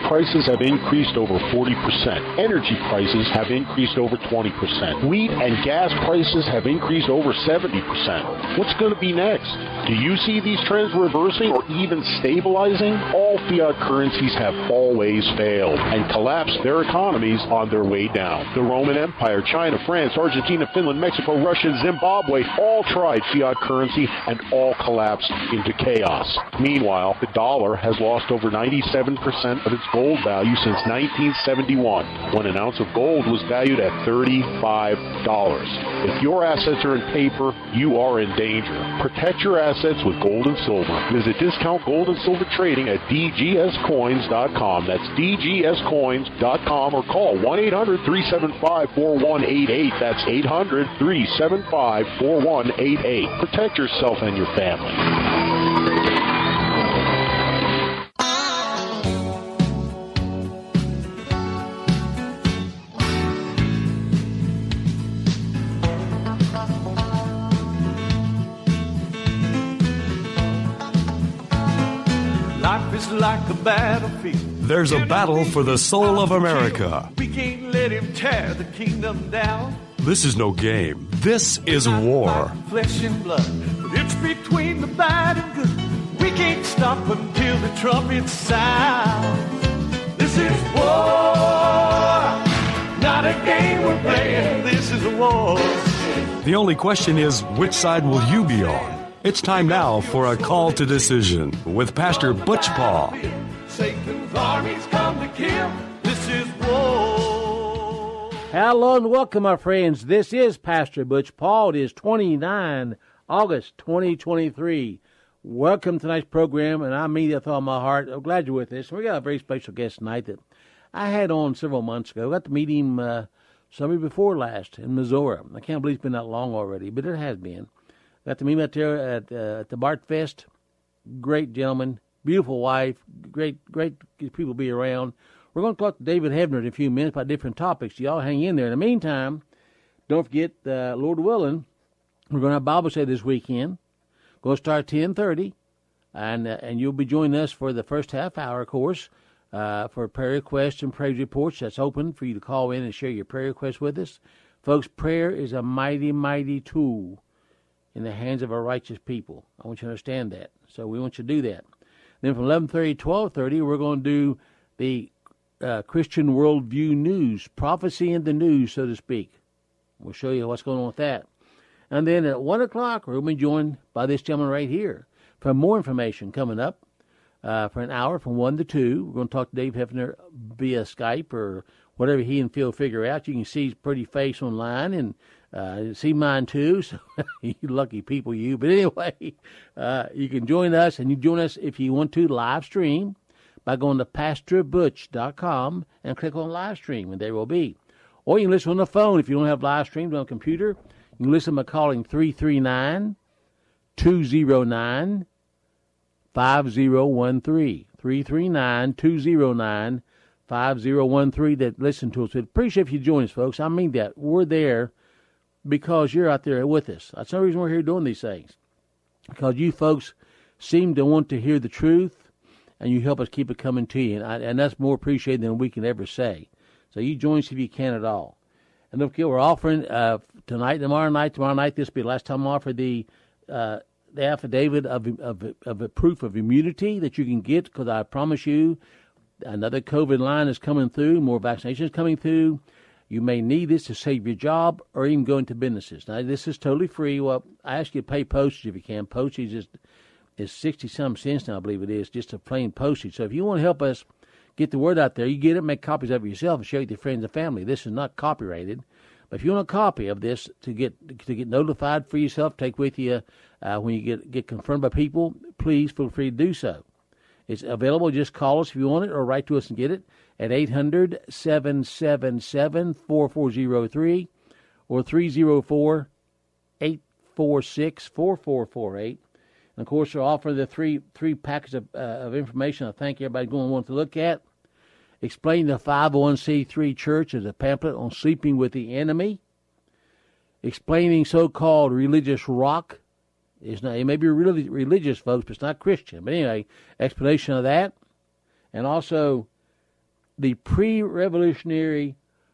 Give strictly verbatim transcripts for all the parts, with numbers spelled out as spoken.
prices have increased over forty percent. Energy prices have increased over twenty percent. Wheat and gas prices have increased over seventy percent. What's going to be next? Do you see these trends reversing or even stabilizing? All fiat currencies have always failed and collapsed their economies on their way down. The Roman Empire, China, France, Argentina, Finland, Mexico, Russia, Zimbabwe all tried fiat currency and all collapsed into chaos. Meanwhile, the dollar has lost over ninety-seven percent of its gold value since nineteen seventy-one, when an ounce of gold was valued at thirty-five dollars. If your assets are in paper, you are in danger. Protect your assets with gold and silver. Visit Discount Gold and Silver Trading at d g s coins dot com. That's d g s coins dot com, or call one eight hundred three seven five four one eight eight. That's eight hundred three seven five four one eight eight. Protect yourself and your family. Life is like a battlefield. There's a battle for the soul of America. We can't let him tear the kingdom down. This is no game. This is war. Flesh and blood, but it's between the bad and good. We can't stop until the trumpet sounds. This is war, not a game we're playing. This is a war. The only question is, which side will you be on? It's time now for a call to decision with Pastor Butch Paul. Satan's armies come to kill. This is war. Hello and welcome, my friends. This is Pastor Butch Paul. It is the twenty-ninth of August, twenty twenty-three. Welcome to tonight's program, and I mean that with all my heart. I'm glad you're with us. We got a very special guest tonight that I had on several months ago. I got to meet him uh, summer before last in Missouri. I can't believe it's been that long already, but it has been. Got to meet him out there at, uh, at the Bart Fest. Great gentleman, beautiful wife, great, great people to be around. We're going to talk to David Heavener in a few minutes about different topics. Y'all hang in there. In the meantime, don't forget, uh, Lord willing, we're going to have Bible study this weekend. Going to start at ten thirty, and uh, and you'll be joining us for the first half hour, of course, uh, for prayer requests and praise reports. That's open for you to call in and share your prayer requests with us. Folks, prayer is a mighty, mighty tool in the hands of a righteous people. I want you to understand that. So we want you to do that. Then from eleven thirty to twelve thirty, we're going to do the uh, Christian Worldview News, prophecy in the news, so to speak. We'll show you what's going on with that. And then at one o'clock, we'll be joined by this gentleman right here for more information coming up uh, for an hour from one to two. We're going to talk to Dave Heavener via Skype or whatever he and Phil figure out. You can see his pretty face online and Uh, see mine too, so you lucky people you. But anyway, uh, you can join us, and you join us if you want to live stream by going to pastor butch dot com and click on live stream, and there will be. Or you can listen on the phone if you don't have live streams on a computer. You can listen by calling three three nine, two oh nine, five oh one three. three three nine, two oh nine, five oh one three that listen to us. We'd appreciate if you join us, folks. I mean that. We're there because you're out there with us. That's the reason we're here doing these things. Because you folks seem to want to hear the truth, and you help us keep it coming to you. And, I, and that's more appreciated than we can ever say. So you join us if you can at all. And don't forget, we're offering uh, tonight, tomorrow night, tomorrow night, this will be the last time I offer the uh, the affidavit of, of, of a proof of immunity that you can get, because I promise you, another COVID line is coming through, more vaccinations coming through. You may need this to save your job or even go into businesses. Now, this is totally free. Well, I ask you to pay postage if you can. Postage is, is sixty-some cents now, I believe it is, just a plain postage. So if you want to help us get the word out there, you get it, make copies of it yourself, and share it with your friends and family. This is not copyrighted. But if you want a copy of this to get to get notified for yourself, take with you uh, when you get, get confirmed by people, please feel free to do so. It's available. Just call us if you want it, or write to us and get it at eight hundred, seven seven seven, four four zero three or three oh four, eight four six, four four four eight. And, of course, we're offering the three three packets of, uh, of information I think everybody going to want to look at. Explain the five oh one c three church as a pamphlet on sleeping with the enemy. Explaining so-called religious rock. It's not, it may be really religious, folks, but it's not Christian. But anyway, explanation of that. And also the pre-Revolutionary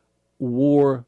War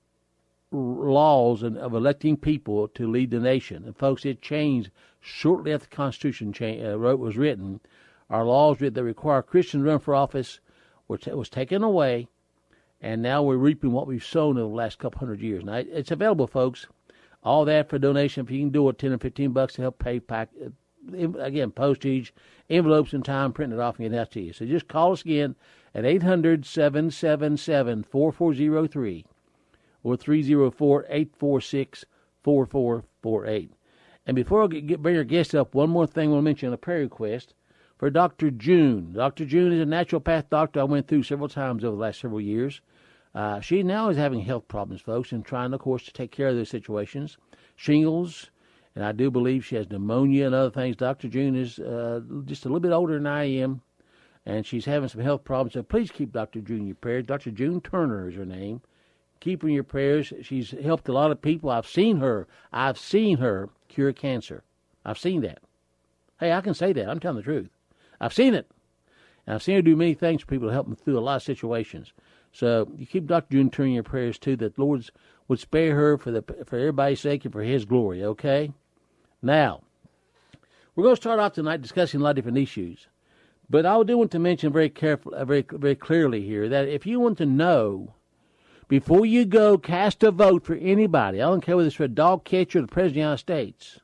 laws of electing people to lead the nation. And folks, it changed shortly after the Constitution cha- uh, was written. Our laws that require Christians to run for office were t- was taken away, and now we're reaping what we've sown over the last couple hundred years. Now, it's available, folks. All that for donation. If you can do it, ten or fifteen bucks to help pay pack, again, postage, envelopes, and time, print it off and get it out to you. So just call us again at eight hundred, seven seven seven, four four zero three or three oh four, eight four six, four four four eight. And before I get, bring our guest up, one more thing I want to mention, a prayer request for Doctor June. Doctor June is a naturopath doctor I went through several times over the last several years. Uh, she now is having health problems, folks, and trying, of course, to take care of those situations. Shingles, and I do believe she has pneumonia and other things. Doctor June is uh, just a little bit older than I am, and she's having some health problems. So please keep Doctor June in your prayers. Doctor June Turner is her name. Keep her in your prayers. She's helped a lot of people. I've seen her. I've seen her cure cancer. I've seen that. Hey, I can say that. I'm telling the truth. I've seen it. And I've seen her do many things for people to help them through a lot of situations. So you keep Doctor June Turner in your prayers, too, that the Lord would spare her for the for everybody's sake and for His glory, okay? Now, we're going to start off tonight discussing a lot of different issues. But I do want to mention very carefully, very, very clearly here that if you want to know, before you go cast a vote for anybody, I don't care whether it's for a dog catcher or the President of the United States,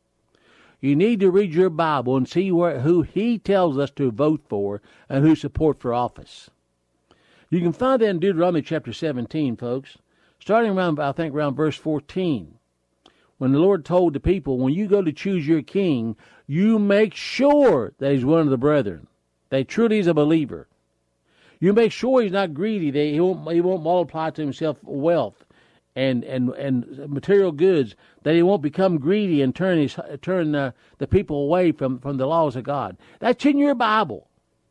you need to read your Bible and see where, who He tells us to vote for and who support for office. You can find that in Deuteronomy chapter seventeen, folks, starting around, I think, around verse fourteen, when the Lord told the people, when you go to choose your king, you make sure that he's one of the brethren, that truly is a believer. You make sure he's not greedy, that he won't, he won't multiply to himself wealth and, and, and material goods, that he won't become greedy and turn his turn uh, the people away from, from the laws of God. That's in your Bible.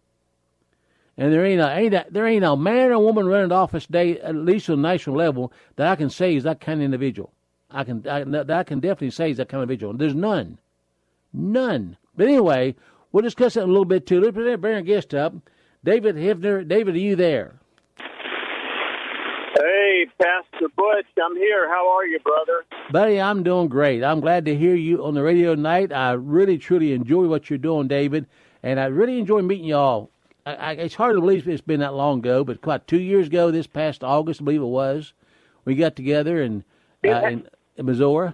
And there ain't a, ain't a, there ain't a man or woman running the office today, at least on a national level, that I can say is that kind of individual. I can I, that I can definitely say is that kind of individual. There's none. None. But anyway, we'll discuss that in a little bit, too. Let's bring our guest up. David Hivner. David, are you there? Hey, Pastor Butch, I'm here. How are you, brother? Buddy, I'm doing great. I'm glad to hear you on the radio tonight. I really, truly enjoy what you're doing, David, and I really enjoy meeting y'all. I, I, it's hard to believe it's been that long ago, but quite two years ago, this past August, I believe it was, we got together in, uh, in, in Missouri.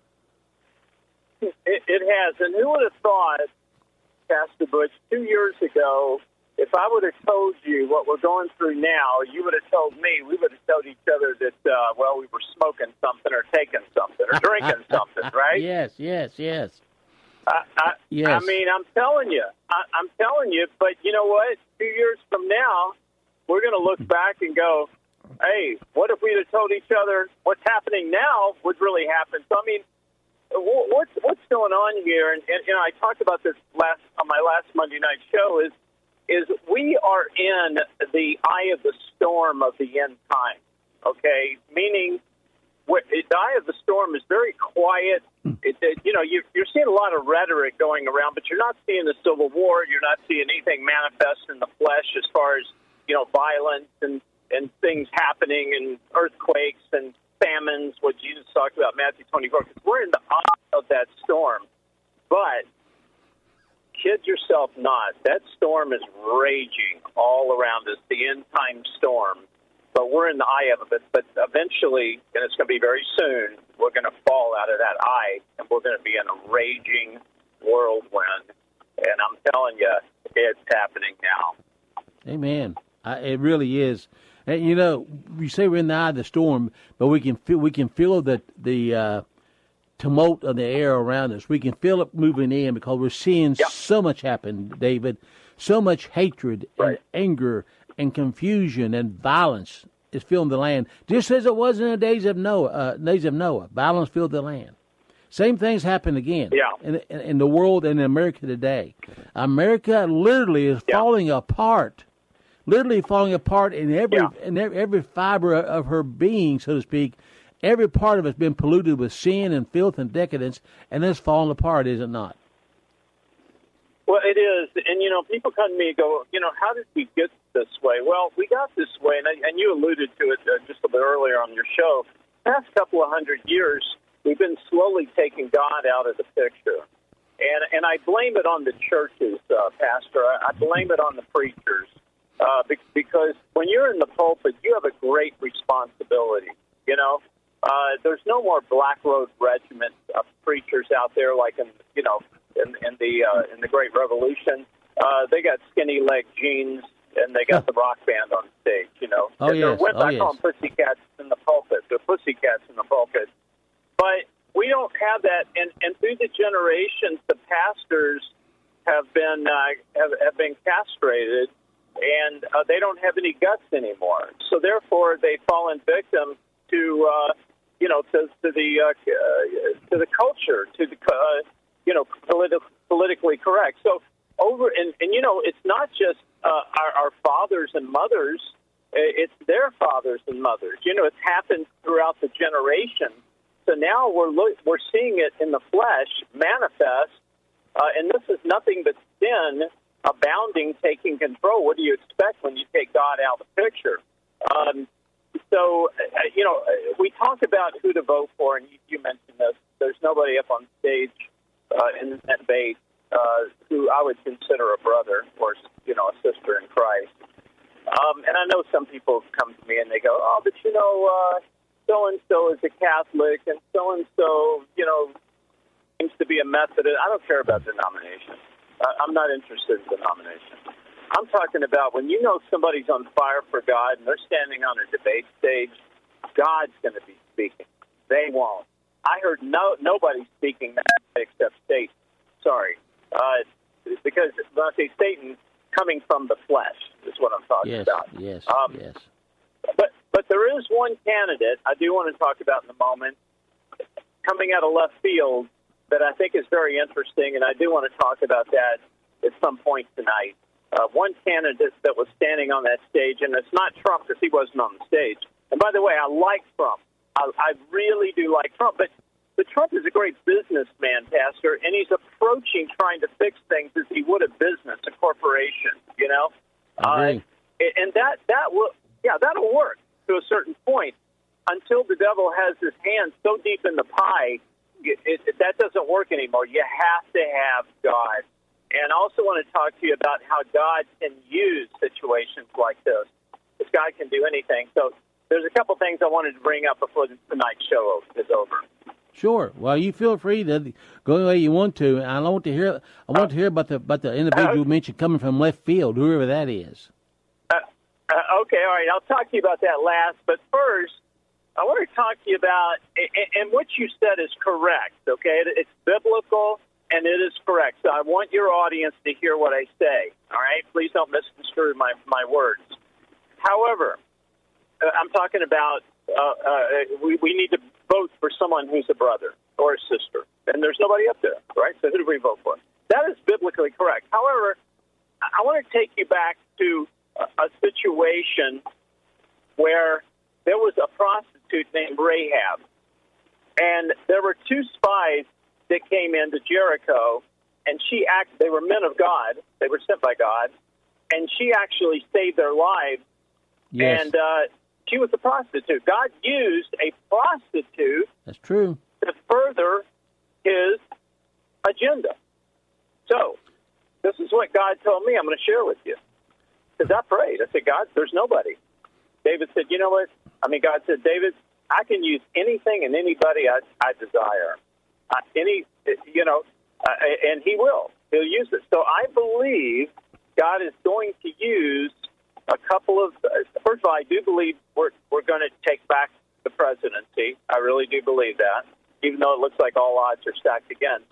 It, it has, and who would have thought, Pastor Butch, two years ago, if I would have told you what we're going through now, you would have told me, we would have told each other that, uh, well, we were smoking something or taking something or drinking something, right? Yes, yes, yes. I, I, yes. I mean, I'm telling you, I, I'm telling you, but you know what? Two years from now, we're going to look back and go, hey, what if we'd have told each other what's happening now would really happen? So, I mean, what's what's going on here? And, and you know, I talked about this last on my last Monday night show. Is is we are in the eye of the storm of the end time. Okay, meaning what, the eye of the storm is very quiet. It, it, you know, you, you're seeing a lot of rhetoric going around, but you're not seeing the civil war. You're not seeing anything manifest in the flesh as far as, you know, violence and, and things happening and earthquakes and famines, what Jesus talked about in Matthew twenty-four, because we're in the eye of that storm. But kid yourself not, that storm is raging all around us, the end-time storm. But we're in the eye of it. But eventually, and it's going to be very soon, we're going to fall out of that eye, and we're going to be in a raging whirlwind. And I'm telling you, it's happening now. Amen. I, it really is. And, you know, you say we're in the eye of the storm, but we can feel we can feel the the uh, tumult of the air around us. We can feel it moving in because we're seeing yep. so much happen, David. So much hatred right. and anger and confusion and violence is filling the land, just as it was in the days of Noah. Uh, days of Noah, violence filled the land. Same things happen again yeah. in, in, in the world and in America today. America literally is yeah. falling apart, literally falling apart in every yeah. in every, every fiber of her being, so to speak. Every part of it's been polluted with sin and filth and decadence, and it's falling apart, is it not? Well, it is. And, you know, people come to me and go, you know, how did we get this way? Well, we got this way, and, I, and you alluded to it uh, just a bit earlier on your show. The past couple of hundred years, we've been slowly taking God out of the picture. And and I blame it on the churches, uh, Pastor. I, I blame it on the preachers. Uh, because when you're in the pulpit, you have a great responsibility, you know. Uh, there's no more Black Road Regiment of preachers out there like in, you know, in, in the uh, in the Great Revolution. Uh, they got skinny leg jeans and they got the rock band on stage, you know. Oh, and yes. With, oh, I yes. call them pussycats in the pulpit. They're pussycats in the pulpit. But we don't have that. And, and through the generations, the pastors have been uh, have, have been castrated, and uh, they don't have any guts anymore. So therefore, they've fallen victim to uh, you know to, to the uh, uh, to the culture, to the uh, you know politi- politically correct. So over and, and you know it's not just uh, our, our fathers and mothers; it's their fathers and mothers. You know, it's happened throughout the generations. So now we're lo- we're seeing it in the flesh manifest, uh, and this is nothing but sin abounding, taking control. What do you expect when you take God out of the picture? Um, so, uh, you know, we talk about who to vote for, and you, you mentioned this. There's nobody up on stage uh, in that debate uh, who I would consider a brother or, you know, a sister in Christ. Um, and I know some people come to me and they go, oh, but, you know, uh, so-and-so is a Catholic, and so-and-so, you know, seems to be a Methodist. I don't care about denomination. Uh, I'm not interested in denomination. I'm talking about when you know somebody's on fire for God and they're standing on a debate stage, God's going to be speaking. They won't. I heard no nobody speaking that except Satan. Sorry. Uh, because when I say Satan, coming from the flesh is what I'm talking yes, about. Yes, um, yes. But but there is one candidate I do want to talk about in a moment coming out of left field that I think is very interesting, and I do want to talk about that at some point tonight. Uh, one candidate that was standing on that stage, and it's not Trump because he wasn't on the stage. And by the way, I like Trump. I, I really do like Trump, but, but Trump is a great businessman, Pastor, and he's approaching trying to fix things as he would a business, a corporation, you know? I agree. Uh, and that, that will, yeah, that'll work to a certain point until the devil has his hand so deep in the pie, it, it, that doesn't work anymore. You have to have God. And I also want to talk to you about how God can use situations like this. Because God can do anything. So there's a couple things I wanted to bring up before tonight's show is over. Sure. Well, you feel free to go the way you want to. And I want to hear. I want to hear about the about the individual you mentioned coming from left field, whoever that is. Uh, uh, okay, all right. I'll talk to you about that last. But first, I want to talk to you about, and what you said is correct. Okay, it's biblical. And it is correct. So I want your audience to hear what I say. All right? Please don't misconstrue my, my words. However, uh, I'm talking about uh, uh, we, we need to vote for someone who's a brother or a sister. And there's nobody up there, right? So who do we vote for? That is biblically correct. However, I want to take you back to a, a situation where there was a prostitute named Rahab. And there were two spies that came into Jericho, and she act. They were men of God. They were sent by God, and she actually saved their lives. Yes. And uh, she was a prostitute. God used a prostitute. That's true. To further His agenda. So, this is what God told me. I'm going to share with you. Because I prayed. I said, God, there's nobody. David said, you know what? I mean, God said, David, I can use anything and anybody I, I desire. Uh, any, you know, uh, and He will. He'll use it. So I believe God is going to use a couple of. Uh, first of all, I do believe we're we're going to take back the presidency. I really do believe that, even though it looks like all odds are stacked against.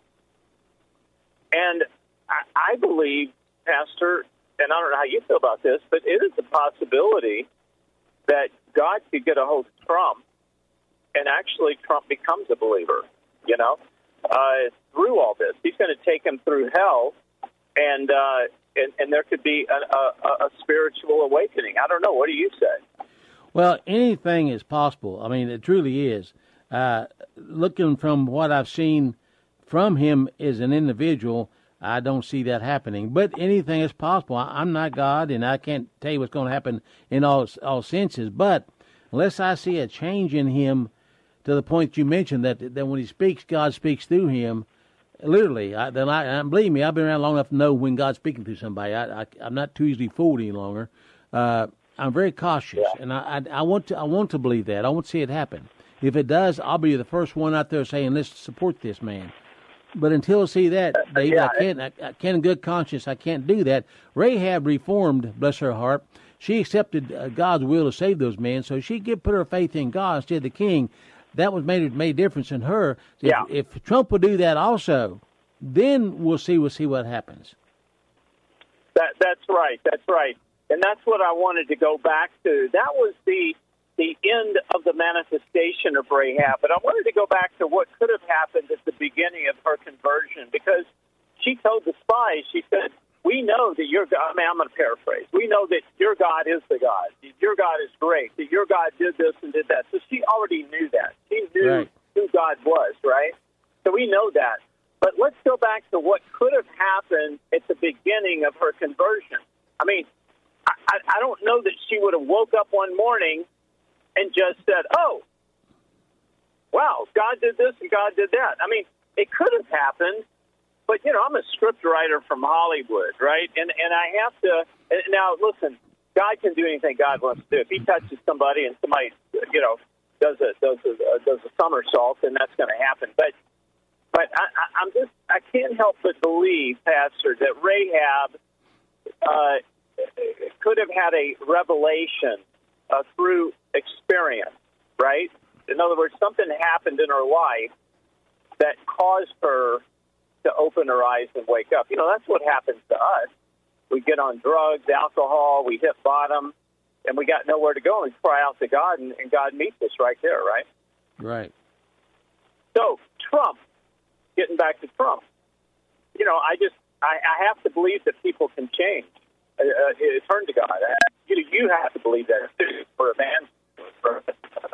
And I, I believe, Pastor, and I don't know how you feel about this, but it is a possibility that God could get a hold of Trump, and actually Trump becomes a believer. You know, uh, through all this, He's going to take him through hell, and uh, and, and there could be a, a, a spiritual awakening. I don't know. What do you say? Well, anything is possible. I mean, it truly is. Uh, looking from what I've seen from him as an individual, I don't see that happening. But anything is possible. I, I'm not God, and I can't tell you what's going to happen in all all senses. But unless I see a change in him to the point you mentioned, that that when he speaks, God speaks through him, literally, I, then I, and believe me, I've been around long enough to know when God's speaking through somebody. I, I, I'm not too easily fooled any longer. Uh, I'm very cautious, yeah. and I, I, I want to I want to believe that. I want to see it happen. If it does, I'll be the first one out there saying, let's support this man. But until I see that, David, yeah. I can't, I, I can't in good conscience, I can't do that. Rahab reformed, bless her heart. She accepted uh, God's will to save those men, so she could put her faith in God instead of the king. That was made made a difference in her. If, Yeah. if Trump will do that also, then we'll see we'll see what happens. That that's right. That's right. And that's what I wanted to go back to. That was the the end of the manifestation of Rahab. But I wanted to go back to what could have happened at the beginning of her conversion, because she told the spies, she said, we know that your God, I mean, I'm going to paraphrase, we know that your God is the God. Your God is great, that your God did this and did that. So she already knew that. She knew Right. who God was, right? So we know that. But let's go back to what could have happened at the beginning of her conversion. I mean, I, I, I don't know that she would have woke up one morning and just said, oh, wow, God did this and God did that. I mean, it could have happened, but, you know, I'm a script writer from Hollywood, right? And and I have to, now, listen, God can do anything God wants to do. If he touches somebody and somebody, you know, does a, does a, does a somersault, then that's going to happen. But But I, I, I'm just, I can't help but believe, Pastor, that Rahab uh, could have had a revelation uh, through experience, right? In other words, something happened in her life that caused her to open her eyes and wake up. You know, that's what happens to us. We get on drugs, alcohol, we hit bottom, and we got nowhere to go, and we cry out to God, and, and God meets us right there, right? Right. So, Trump. Getting back to Trump, you know, I just I, I have to believe that people can change, uh, uh, turn to God. Uh, you you have to believe that for a man.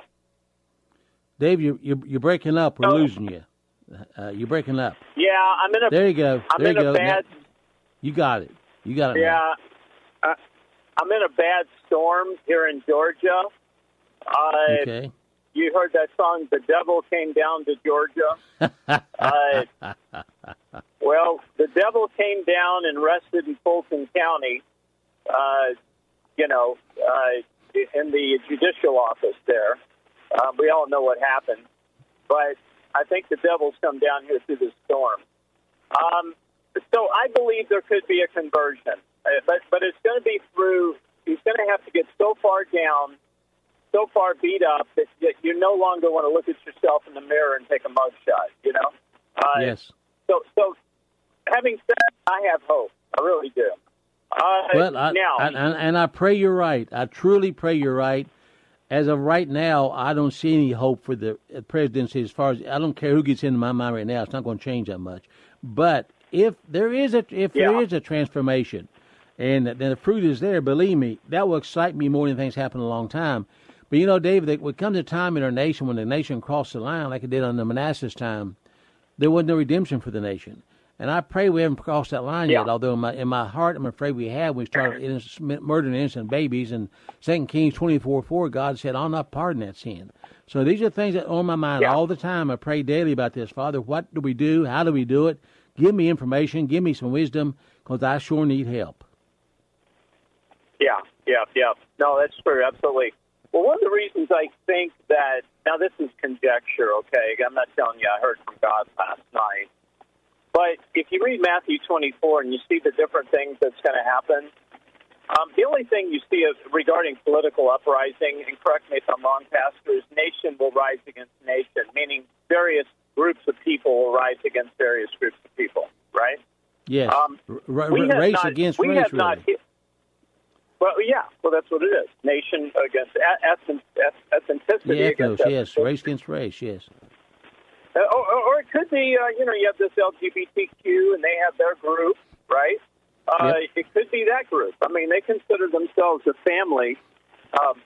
Dave, you you you're breaking up. We're No. losing you. Uh, you're breaking up. Yeah, I'm in a. There you go. I'm there in you a go. bad. Now, you got it. You got it. Yeah, uh, I'm in a bad storm here in Georgia. Uh, Now. Okay. You heard that song, "The Devil Came Down to Georgia." uh, well, the devil came down and rested in Fulton County, uh, you know, uh, in the judicial office there. Uh, we all know what happened. But I think the devil's come down here through the storm. Um, so I believe there could be a conversion. Uh, but, but it's going to be through, he's going to have to get so far down, so far beat up that you no longer want to look at yourself in the mirror and take a mugshot, you know? Uh, Yes. So, so having said that, I have hope. I really do. Uh, Well, I, now, I, and, and I pray you're right. I truly pray you're right. As of right now, I don't see any hope for the presidency. As far as I don't care who gets into my mind right now, it's not going to change that much. But if there is a if Yeah. there is a transformation, and then the fruit is there, believe me, that will excite me more than things happen in a long time. But you know, David, there would come a time in our nation when the nation crossed the line, like it did under Manasseh's time, there wasn't no redemption for the nation. And I pray we haven't crossed that line Yeah. yet, although in my, in my heart, I'm afraid we have. We started innocent, murdering innocent babies. And Second Kings twenty-four four, God said, I'll not pardon that sin. So these are things that are on my mind Yeah. all the time. I pray daily about this. Father, what do we do? How do we do it? Give me information. Give me some wisdom, because I sure need help. yeah, yeah, yeah. No, that's true, absolutely. Well, one of the reasons I think that, now this is conjecture, okay? I'm not telling you I heard from God last night. But if you read Matthew twenty-four and you see the different things that's going to happen, um, the only thing you see is regarding political uprising, and correct me if I'm wrong, Pastor, is nation will rise against nation, meaning various groups of people will rise against various groups of people, right? Yes. Um, R- we r- have race not- against we race, have not really. hit- Well, yeah, well, that's what it is. Nation against eth- eth- ethnicity Ethnos, against yes. ethnicity. Race against race, yes. Uh, or, or it could be, uh, you know, you have this L G B T Q and they have their group, right? Uh, Yep. It could be that group. I mean, they consider themselves a family. Um,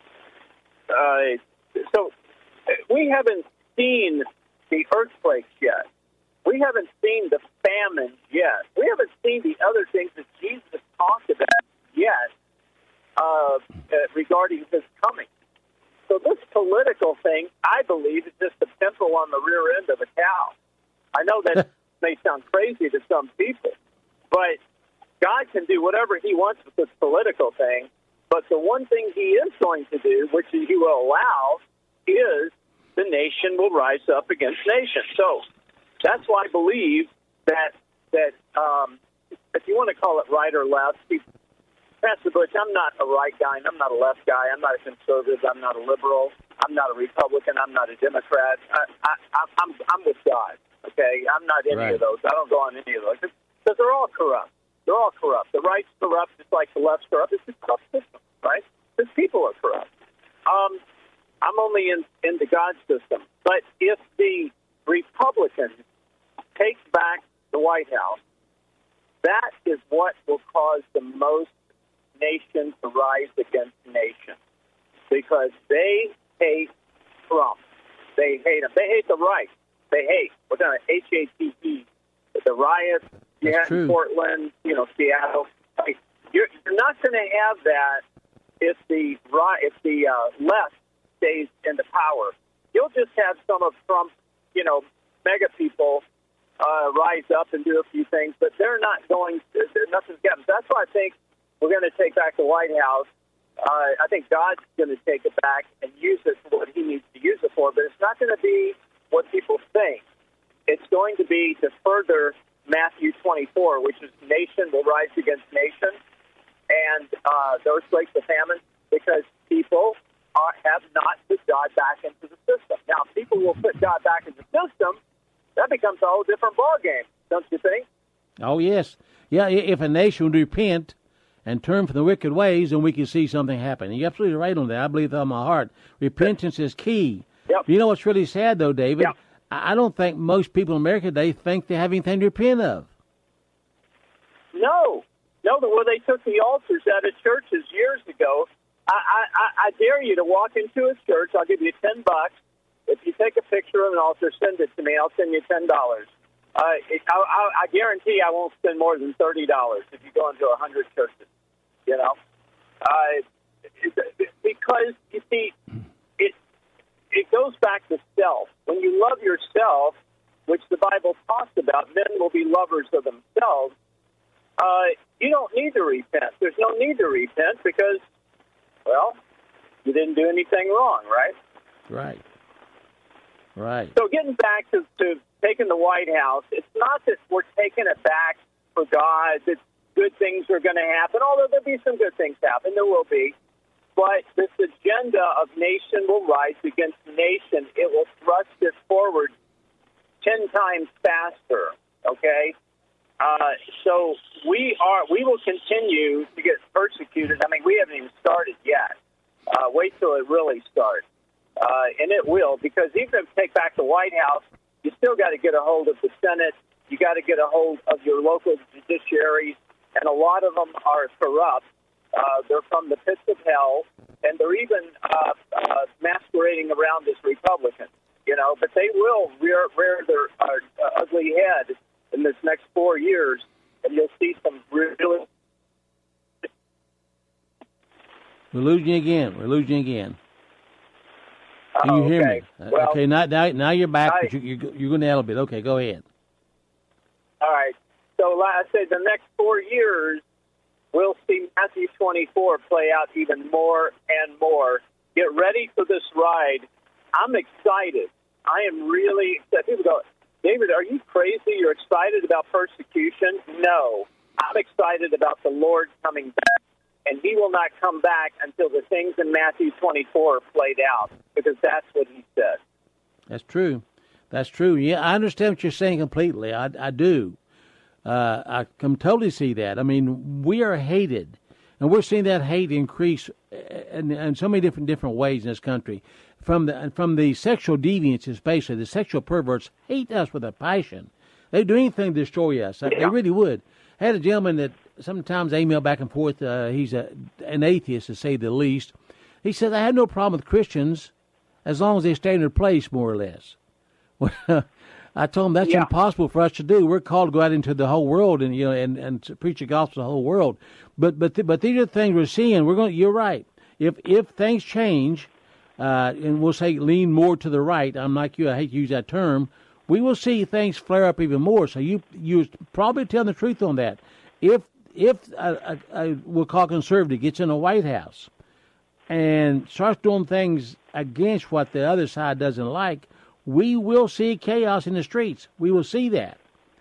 uh, so uh, we haven't seen the earthquakes yet. We haven't seen the famine yet. We haven't seen the other things that Jesus talked about yet uh, uh, regarding his coming. So this political thing, I believe, is just a pimple on the rear end of a cow. I know that may sound crazy to some people, but God can do whatever he wants with this political thing. But the one thing he is going to do, which he will allow, is the nation will rise up against nation. So that's why I believe that, that um, if you want to call it right or left, Pastor Butch, I'm not a right guy, and I'm not a left guy. I'm not a conservative. I'm not a liberal. I'm not a Republican. I'm not a Democrat. I, I, I'm, I'm with God, okay? I'm not any right. of those. I don't go on any of those because they're all corrupt. They're all corrupt. The right's corrupt just like the left's corrupt. It's a corrupt system, right? Because people are corrupt. Um, I'm only in, in the God system. But if the Republicans take back the White House, that is what will cause the most nation to rise against nation, because they hate Trump. They hate him. They hate the right. They hate. We're going to H A T E. The riots you That's had true. in Portland, you know, Seattle. Like, you're, you're not going to have that if the if the uh, left stays in the power. You'll just have some of Trump's, you know, mega people uh, rise up and do a few things, but they're not going. To, nothing's happening. That's why I think we're going to take back the White House. Uh, I think God's going to take it back and use it for what he needs to use it for, but it's not going to be what people think. It's going to be to further Matthew twenty-four, which is nation will rise against nation, and uh, the earthquakes, the famine, because people are, have not put God back into the system. Now, if people will put God back in the system, that becomes a whole different ballgame, don't you think? Oh, yes. Yeah, if a nation would repent and turn from the wicked ways, then we can see something happen. You're absolutely right on that. I believe that in my heart. Repentance is key. Yep. You know what's really sad, though, David? Yep. I don't think most people in America today think they have anything to repent of. No. No, the way they took the altars out of churches years ago. I, I, I dare you to walk into a church. I'll give you ten bucks. If you take a picture of an altar, send it to me. I'll send you ten dollars. Uh, it, I, I, I guarantee I won't spend more than thirty dollars if you go into a hundred churches. You know, uh, it, it, because you see, it it goes back to self. When you love yourself, which the Bible talks about, men will be lovers of themselves. Uh, you don't need to repent. There's no need to repent because, well, you didn't do anything wrong, right? Right. Right. So getting back to, to taking the White House, it's not that we're taking it back for God, that good things are going to happen, although there'll be some good things happen, there will be. But this agenda of nation will rise against nation. It will thrust it forward ten times faster, okay? Uh, so we are. We will continue to get persecuted. I mean, we haven't even started yet. Uh, wait till it really starts. Uh, and it will, because even if you take back the White House, you still got to get a hold of the Senate. You got to get a hold of your local judiciaries, and a lot of them are corrupt. Uh, they're from the pits of hell, and they're even uh, uh, masquerading around as Republicans, you know. But they will rear, rear their uh, ugly head in this next four years, and you'll see some really... We're losing again. We're losing again. Can Oh, you hear okay. me? Well, okay, now, now, now you're back, I, but you, you, you're going to a little bit. Okay, go ahead. All right. So, like I said, the next four years, we'll see Matthew twenty-four play out even more and more. Get ready for this ride. I'm excited. I am really excited. People go, David, are you crazy? You're excited about persecution? No. I'm excited about the Lord coming back. And he will not come back until the things in Matthew twenty-four are played out, because that's what he said. That's true. That's true. Yeah, I understand what you're saying completely. I, I do. Uh, I can totally see that. I mean, we are hated, and we're seeing that hate increase in, in so many different different ways in this country. From the from the sexual deviants, especially the sexual perverts, hate us with a passion. They'd do anything to destroy us. Yeah. They really would. I had a gentleman that sometimes email back and forth. Uh, he's a, an atheist, to say the least. He says, I have no problem with Christians as long as they stay in their place, more or less. Well, I told them that's Yeah. impossible for us to do. We're called to go out into the whole world and you know and, and to preach the gospel to the whole world. But but th- but these are the things we're seeing. We're going. You're right. If if things change, uh, and we'll say lean more to the right. I'm like you. I hate to use that term. We will see things flare up even more. So you you probably telling the truth on that. If if a, a, a we'll call conservative gets in the White House and starts doing things against what the other side doesn't like, we will see chaos in the streets. We will see that.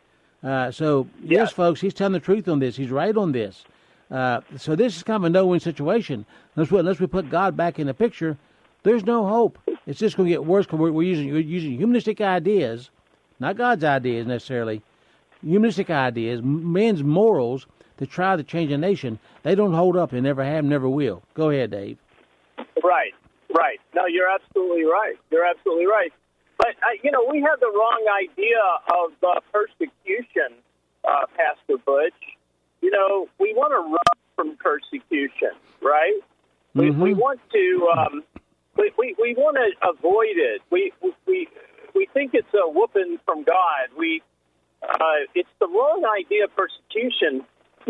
Uh, so, Yeah. yes, folks, he's telling the truth on this. He's right on this. Uh, so this is kind of a no-win situation. Unless we, unless we put God back in the picture, there's no hope. It's just going to get worse because we're, we're using, we're using humanistic ideas, not God's ideas necessarily, humanistic ideas, men's morals to try to change a nation. They don't hold up and never have, never will. Go ahead, Dave. Right, right. No, you're absolutely right. You're absolutely right. But, uh, you know, we have the wrong idea of uh, persecution, uh, Pastor Butch. You know, we want to run from persecution, right? We, Mm-hmm. we want to um, we, we, we want to avoid it. We we we think it's a whooping from God. We uh, it's the wrong idea of persecution.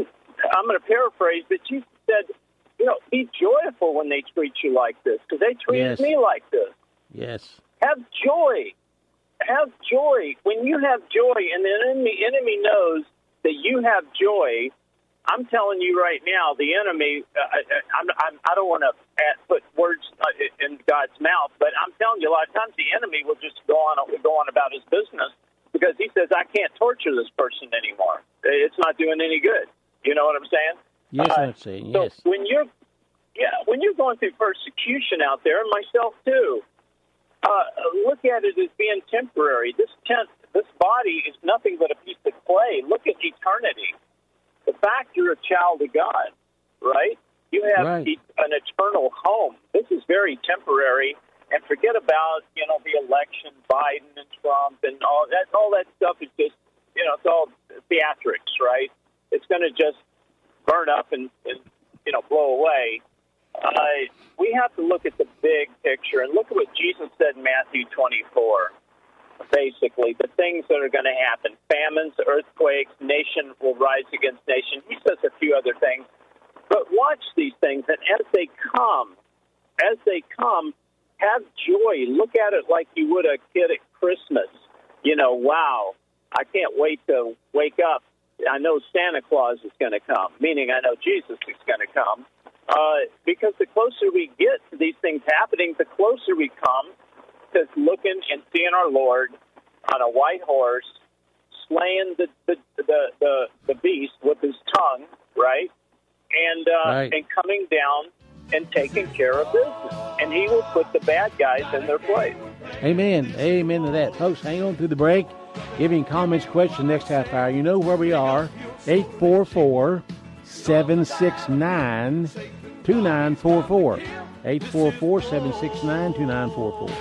I'm going to paraphrase, but Jesus said, you know, be joyful when they treat you like this, because they treated Yes. me like this. Yes. Have joy. Have joy. When you have joy, and the enemy, enemy knows that you have joy, I'm telling you right now, the enemy, uh, I, I'm, I'm, I don't want to put words in God's mouth, but I'm telling you, a lot of times the enemy will just go on, go on about his business because he says, I can't torture this person anymore. It's not doing any good. You know what I'm saying? Yes, Uh, I'm saying, so yes. when you're, yeah, when you're going through persecution out there, and myself too, uh, look at it as being temporary. This tent, this body is nothing but a piece of clay. Look at eternity. The fact you're a child of God, right? You have Right. e- an eternal home. This is very temporary. And forget about, you know, the election, Biden and Trump and all that. All that stuff is just, you know, it's all theatrics, right? It's going to just burn up and, and you know, blow away. Uh, we have to look at the big picture and look at what Jesus said in Matthew twenty-four. Basically, the things that are going to happen, famines, earthquakes, nation will rise against nation. He says a few other things. But watch these things, and as they come, as they come, have joy. Look at it like you would a kid at Christmas. You know, wow, I can't wait to wake up. I know Santa Claus is going to come, meaning I know Jesus is going to come. Uh, because the closer we get to these things happening, the closer we come to looking and seeing our Lord on a white horse, slaying the the the, the, the beast with his tongue, right? And uh, Right. and coming down and taking care of business. And he will put the bad guys in their place. Amen. Amen to that. Folks, hang on through the break. Giving comments, questions next half hour. You know where we are. eight four four, seven six nine, two nine four four. eight four four, seven six nine, two nine four four.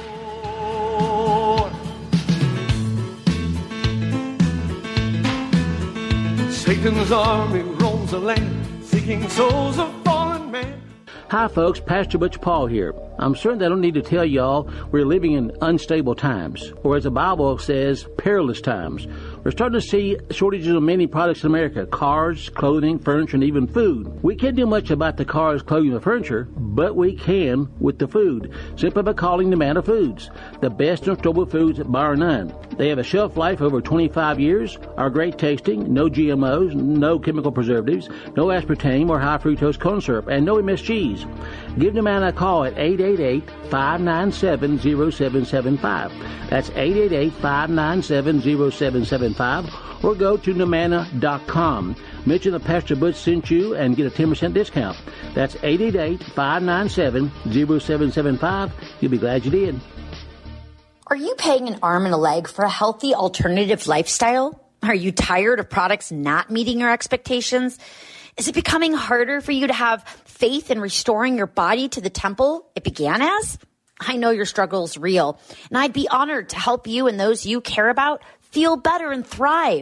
Satan's army roams the land, seeking souls of fallen man. Hi, folks. Pastor Butch Paul here. I'm certain I don't need to tell y'all we're living in unstable times, or as the Bible says, perilous times. We're starting to see shortages of many products in America: cars, clothing, furniture, and even food. We can't do much about the cars, clothing, and furniture, but we can with the food, simply by calling Nomana Foods, the best in stable foods bar none. They have a shelf life over twenty-five years, are great tasting, no G M Os, no chemical preservatives, no aspartame or high fructose corn syrup, and no M S Gs. Give Nomana a call at eight eight eight, five nine seven, zero seven seven five. That's eight eight eight, five nine seven, zero seven seven five, or go to nomana dot com. Mention that Pastor Butch sent you and get a ten percent discount. That's eight eight eight, five nine seven, zero seven seven five. You'll be glad you did. Are you paying an arm and a leg for a healthy alternative lifestyle? Are you tired of products not meeting your expectations? Is it becoming harder for you to have faith in restoring your body to the temple it began as? I know your struggle is real, and I'd be honored to help you and those you care about feel better and thrive.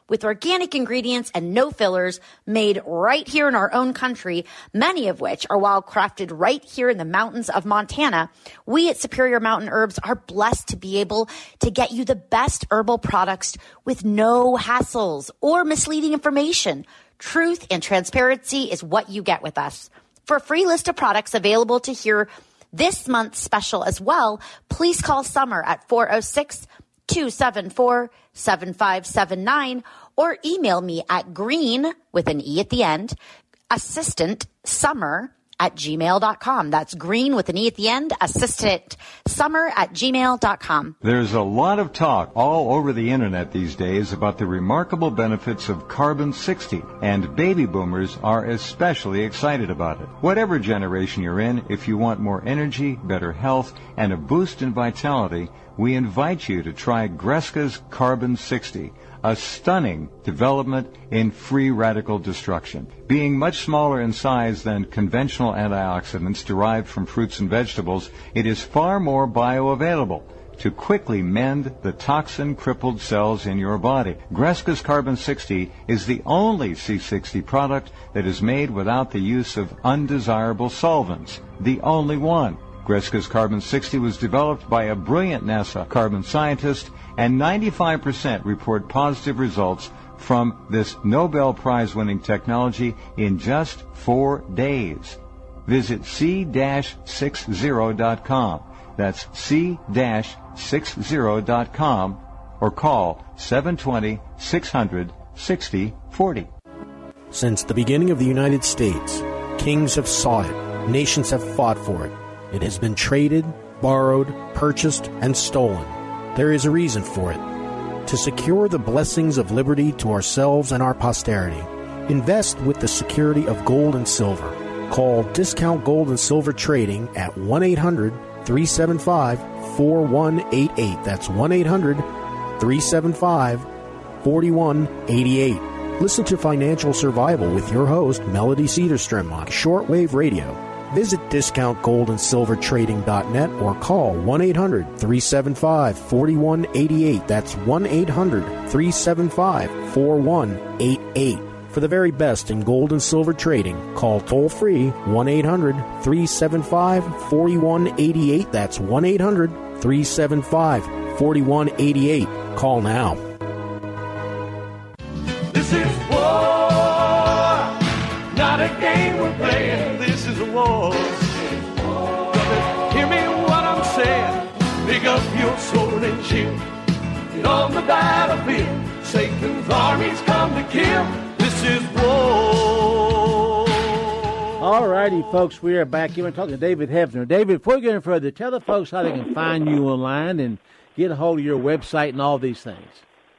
With organic ingredients and no fillers made right here in our own country, many of which are wild crafted right here in the mountains of Montana, we at Superior Mountain Herbs are blessed to be able to get you the best herbal products with no hassles or misleading information. Truth and transparency is what you get with us. For a free list of products available to hear this month's special as well, please call Summer at four oh six, two seven four, seven five seven nine or email me at green with an E at the end, assistant summer at gmail dot com. That's green with an E at the end, assistant summer at gmail dot com. There's a lot of talk all over the internet these days about the remarkable benefits of carbon sixty, and baby boomers are especially excited about it. Whatever generation you're in, if you want more energy, better health, and a boost in vitality, we invite you to try Greska's Carbon sixty, a stunning development in free radical destruction. Being much smaller in size than conventional antioxidants derived from fruits and vegetables, it is far more bioavailable to quickly mend the toxin-crippled cells in your body. Greska's Carbon sixty is the only C sixty product that is made without the use of undesirable solvents. The only one. Greska's Carbon sixty was developed by a brilliant NASA carbon scientist, and ninety-five percent report positive results from this Nobel Prize-winning technology in just four days. Visit C sixty dot com. That's C sixty dot com or call seven two zero, six hundred, sixty forty. Since the beginning of the United States, kings have sought it, nations have fought for it. It has been traded, borrowed, purchased, and stolen. There is a reason for it. To secure the blessings of liberty to ourselves and our posterity, invest with the security of gold and silver. Call Discount Gold and Silver Trading at one eight hundred, three seven five, four one eight eight. That's one eight hundred, three seven five, four one eight eight. Listen to Financial Survival with your host, Melody Cedarstrom, on shortwave radio. Visit discount gold and silver trading dot net or call one eight hundred, three seven five, four one eight eight. That's one eight hundred, three seven five, four one eight eight. For the very best in gold and silver trading, call toll-free one eight hundred, three seven five, four one eight eight. That's one eight hundred, three seven five, four one eight eight. Call now. This is war, not a game we're playing. This is a war. Brother, hear me what I'm saying. Pick up your sword and shield. Get on the battlefield. Satan's armies come to kill. This is war. All righty, folks, we are back. You're talking to David Heavener. David, before we go any further, tell the folks how they can find you online and get a hold of your website and all these things.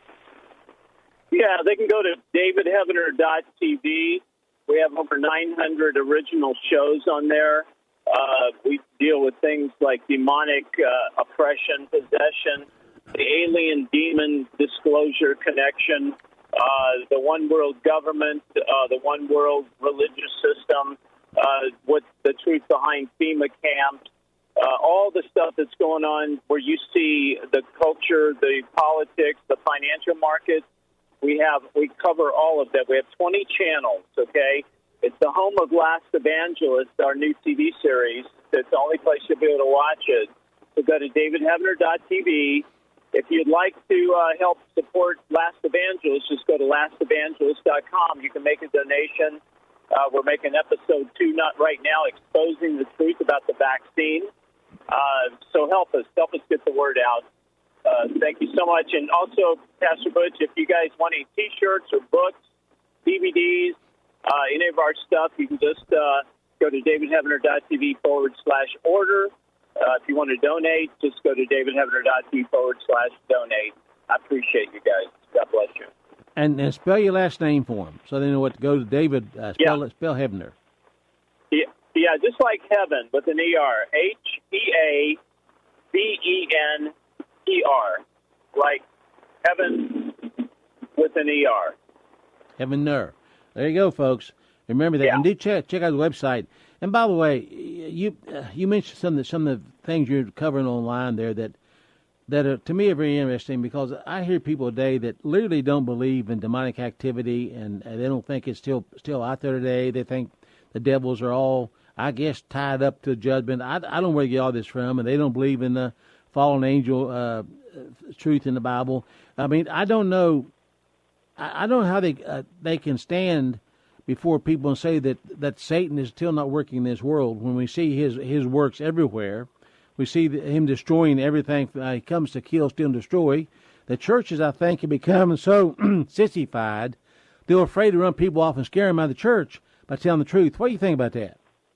Yeah, they can go to david heavener dot t v. We have over nine hundred original shows on there. Uh, we deal with things like demonic uh, oppression, possession, the alien demon disclosure connection, uh, the one world government, uh, the one world religious system, uh, what the truth behind FEMA camps, uh, all the stuff that's going on where you see the culture, the politics, the financial markets. We have we cover all of that. We have twenty channels, okay? It's the home of Last Evangelist, our new T V series. It's the only place you'll be able to watch it. So go to david heavener dot t v. If you'd like to uh, help support Last Evangelist, just go to last evangelist dot com. You can make a donation. Uh, we're making episode two, not right now, exposing the truth about the vaccine. Uh, so help us. Help us get the word out. Uh, thank you so much. And also, Pastor Butch, if you guys want any T-shirts or books, D V Ds, uh, any of our stuff, you can just uh, go to david heavener dot t v forward slash order. Uh, if you want to donate, just go to david heavener dot t v forward slash donate. I appreciate you guys. God bless you. And, and spell your last name for them so they know what to go to. David, uh, spell, yeah. spell Heavener. Yeah, yeah, just like heaven with an E R. H E A V E N E R. Like heaven with an E R. Heavener. There you go, folks. Remember that. Yeah. And do check, check out the website. And by the way, you uh, you mentioned some of the, some of the things you're covering online there that that are, to me, are very interesting, because I hear people today that literally don't believe in demonic activity, and, and they don't think it's still still out there today. They think the devils are all, I guess, tied up to judgment. I, I don't know where to get all this from, and they don't believe in the fallen angel uh, truth in the Bible. I mean, I don't know. I, I don't know how they uh, they can stand before people and say that, that Satan is still not working in this world when we see his his works everywhere. We see him destroying everything. Uh, he comes to kill, steal, and destroy. The churches, I think, have become so sissified, they're afraid to run people off and scare them out of the church by telling the truth. What do you think about that?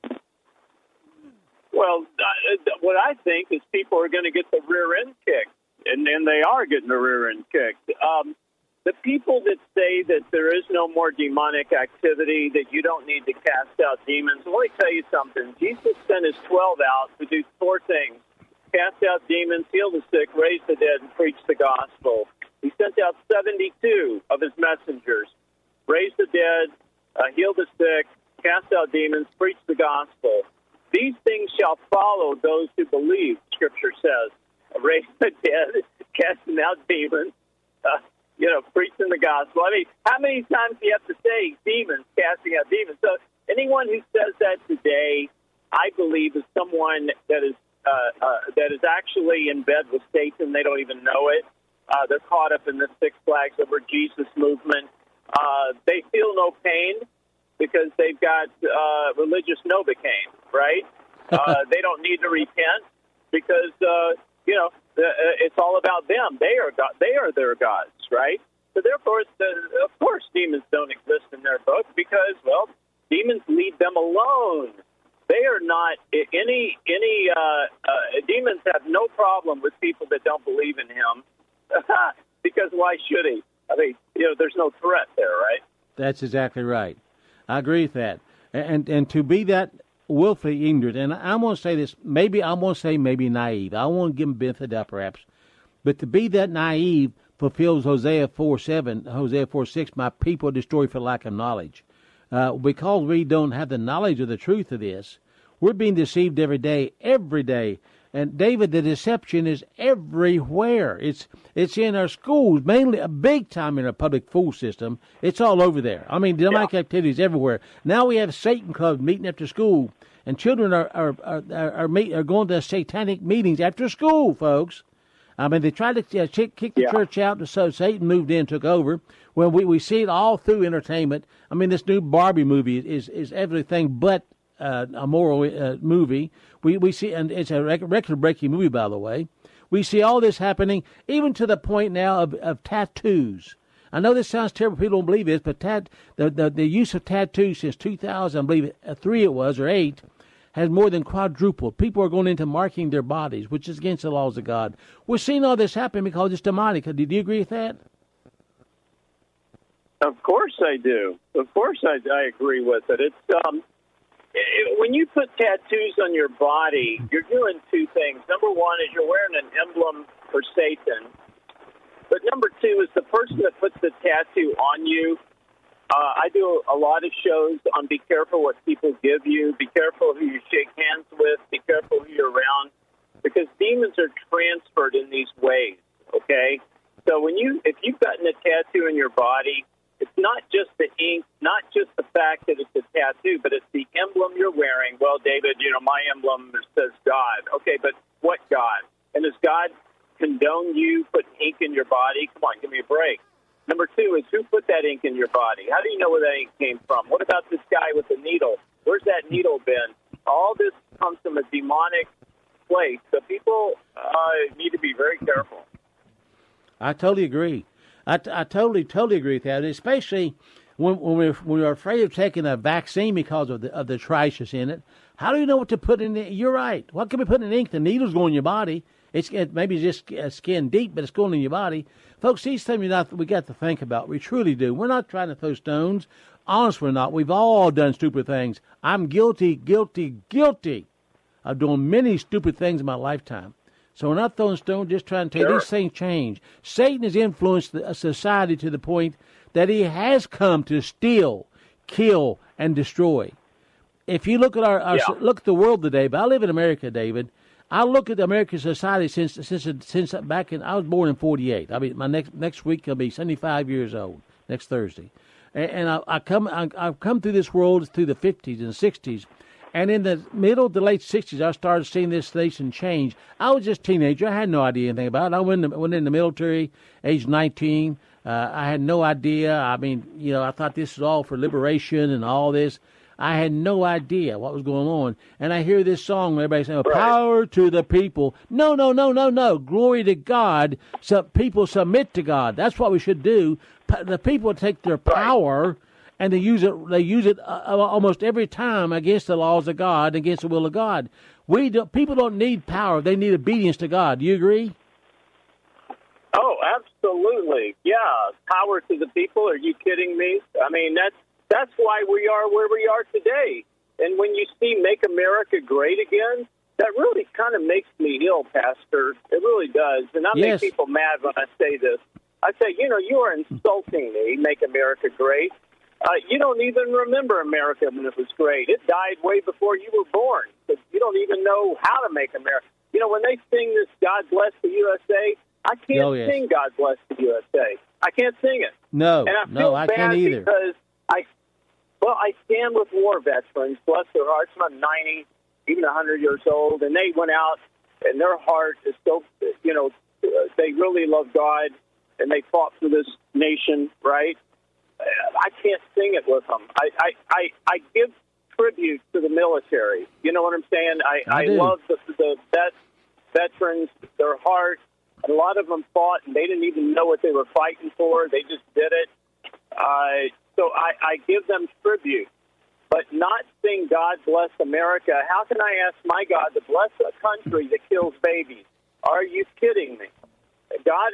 Well, uh, what I think is people are going to get the rear end kicked, and, and they are getting the rear end kicked. Um, the people that say that there is no more demonic activity, that you don't need to cast out demons, let me tell you something. Jesus sent his twelve out to do four things: cast out demons, heal the sick, raise the dead, and preach the gospel. He sent out seventy-two of his messengers: raise the dead, uh, heal the sick, cast out demons, preach the gospel. These things shall follow those who believe, Scripture says. Raise the dead, casting out demons, uh, you know, preaching the gospel. I mean, how many times do you have to say demons, casting out demons? So anyone who says that today, I believe, is someone that is uh, uh, that is actually in bed with Satan. They don't even know it. Uh, they're caught up in the Six Flags Over Jesus movement. Uh, they feel no pain because they've got uh, religious Novocaine, right? Uh, they don't need to repent because, uh, you know, the, uh, it's all about them. They are God, they are their gods, right? So therefore, the, of course, demons don't exist in their book because, well, demons leave them alone. They are not any any uh, uh, demons have no problem with people that don't believe in him because why should he? I mean, you know, there's no threat there, right? That's exactly right. I agree with that. And and to be that willfully ignorant, and I'm going to say this, maybe I'm going to say maybe naive. I won't give them benefit of the doubt, perhaps. But to be that naive fulfills Hosea four seven, Hosea four six, my people are destroyed for lack of knowledge. Uh, because we don't have the knowledge of the truth of this, we're being deceived every day, every day. And David, the deception is everywhere. It's it's in our schools, mainly a big time in our public school system. It's all over there. I mean, demonic yeah. activities everywhere. Now we have Satan clubs meeting after school, and children are are are are, are, meet, are going to satanic meetings after school, folks. I mean, they tried to uh, kick the yeah. church out, so Satan moved in, took over. Well, we, we see it all through entertainment. I mean, this new Barbie movie is is everything but uh, a moral uh, movie. We we see, and it's a record-breaking movie, by the way. We see all this happening, even to the point now of, of tattoos. I know this sounds terrible. People don't believe this, but tat, the, the the use of tattoos since two thousand, I believe three it was, or eight, has more than quadrupled. People are going into marking their bodies, which is against the laws of God. We're seeing all this happen because it's demonic. Did you agree with that? Of course I do. Of course I, I agree with it. It's um, it, when you put tattoos on your body, you're doing two things. Number one is you're wearing an emblem for Satan. But number two is the person that puts the tattoo on you. Uh, I do a lot of shows on be careful what people give you, be careful who you shake hands with, be careful who you're around, because demons are transferred in these ways, okay? So when you, if you've gotten a tattoo in your body, it's not just the ink, not just the fact that it's a tattoo, but it's the emblem you're wearing. Well, David, you know, my emblem says God. Okay, but what God? And does God condone you putting ink in your body? Come on, give me a break. Number two is who put that ink in your body? How do you know where that ink came from? What about this guy with the needle? Where's that needle been? All this comes from a demonic place. So people uh, need to be very careful. I totally agree. I, I totally, totally agree with that, especially when, when, we're, when we're afraid of taking a vaccine because of the, of the trash that's in it. How do you know what to put in it? You're right. What can we put in ink? The needle's going in your body. It's it maybe just skin deep, but it's going in your body. Folks, these things not, we got to think about. We truly do. We're not trying to throw stones. Honest, we're not. We've all done stupid things. I'm guilty, guilty, guilty of doing many stupid things in my lifetime. So we're not throwing stones, just trying to tell you, these things change. Satan has influenced the, society to the point that he has come to steal, kill, and destroy. If you look at our, our yeah. look at the world today, but I live in America, David, I look at the American society since since since back in I was born in forty-eight. I mean, my next next week I'll be seventy-five years old next Thursday, and, and I, I come I, I've come through this world through the fifties and sixties, and in the middle to late sixties I started seeing this nation change. I was just a teenager. I had no idea anything about it. I went in the, went in the military, age nineteen. Uh, I had no idea. I mean, you know, I thought this was all for liberation and all this. I had no idea what was going on. And I hear this song, everybody saying, right. Power to the people. No, no, no, no, no. Glory to God. So people submit to God. That's what we should do. The people take their power right. and they use it They use it uh, almost every time against the laws of God, against the will of God. We do, People don't need power. They need obedience to God. Do you agree? Oh, absolutely. Yeah. Power to the people. Are you kidding me? I mean, that's That's why we are where we are today. And when you see Make America Great Again, that really kind of makes me ill, Pastor. It really does. And I yes. make people mad when I say this. I say, you know, you are insulting me, Make America Great. Uh, you don't even remember America when it was great. It died way before you were born. But you don't even know how to make America. You know, when they sing this God Bless the U S A, I can't oh, yes. sing God Bless the U S A. I can't sing it. No, and I no, feel I bad can't either. Because I Well, I stand with war veterans, bless their hearts. I'm ninety, even one hundred years old, and they went out, and their heart is so, you know, they really love God, and they fought for this nation, right? I can't sing it with them. I, I, I, I give tribute to the military. You know what I'm saying? I, I, I love the, the vet, veterans, their heart. A lot of them fought, and they didn't even know what they were fighting for. They just did it. Uh, so I, I give them tribute, but not sing God Bless America. How can I ask my God to bless a country that kills babies? Are you kidding me? God,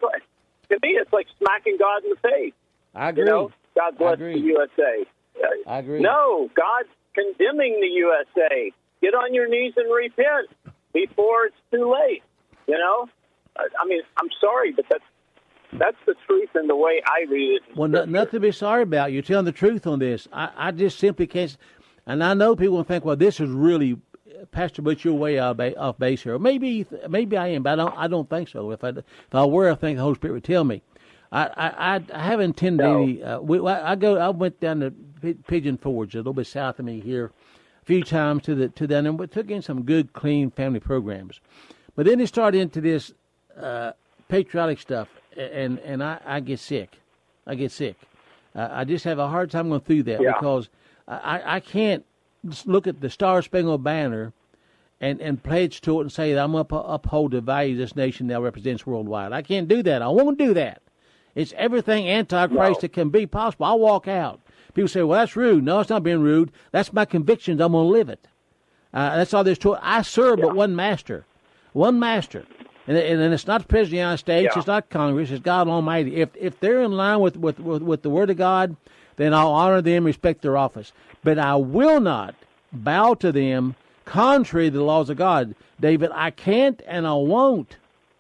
to me, it's like smacking God in the face. I agree. You know, God bless the U S A. I agree. No, God's condemning the U S A. Get on your knees and repent before it's too late. You know, I mean, I'm sorry, but that's that's the truth and the way I read it. Well, no, nothing to be sorry about. You're telling the truth on this. I, I just simply can't. And I know people will think, well, this is really, Pastor Butch, you're way off, off base here. Maybe, maybe I am, but I don't. I don't think so. If I, if I were, I think the Holy Spirit would tell me. I, I, I haven't attended no. any. Uh, we, I go. I went down to P- Pigeon Forge, a little bit south of me here, a few times to the to down there. We took in some good, clean family programs, but then they started into this uh, patriotic stuff, and and I, I get sick. I get sick. Uh, I just have a hard time going through that yeah. because I, I can't just look at the Star Spangled Banner and, and pledge to it and say that I'm up uphold the values this nation now represents worldwide. I can't do that. I won't do that. It's everything anti-Christ no. that can be possible. I'll walk out. People say, well, that's rude. No, it's not being rude. That's my convictions. I'm going to live it. Uh, that's all there's to it. I serve yeah. but one master. One master. And, and, and it's not the President of the United States. Yeah. It's not Congress. It's God Almighty. If if they're in line with, with, with, with the Word of God, then I'll honor them, respect their office. But I will not bow to them contrary to the laws of God. David, I can't and I won't.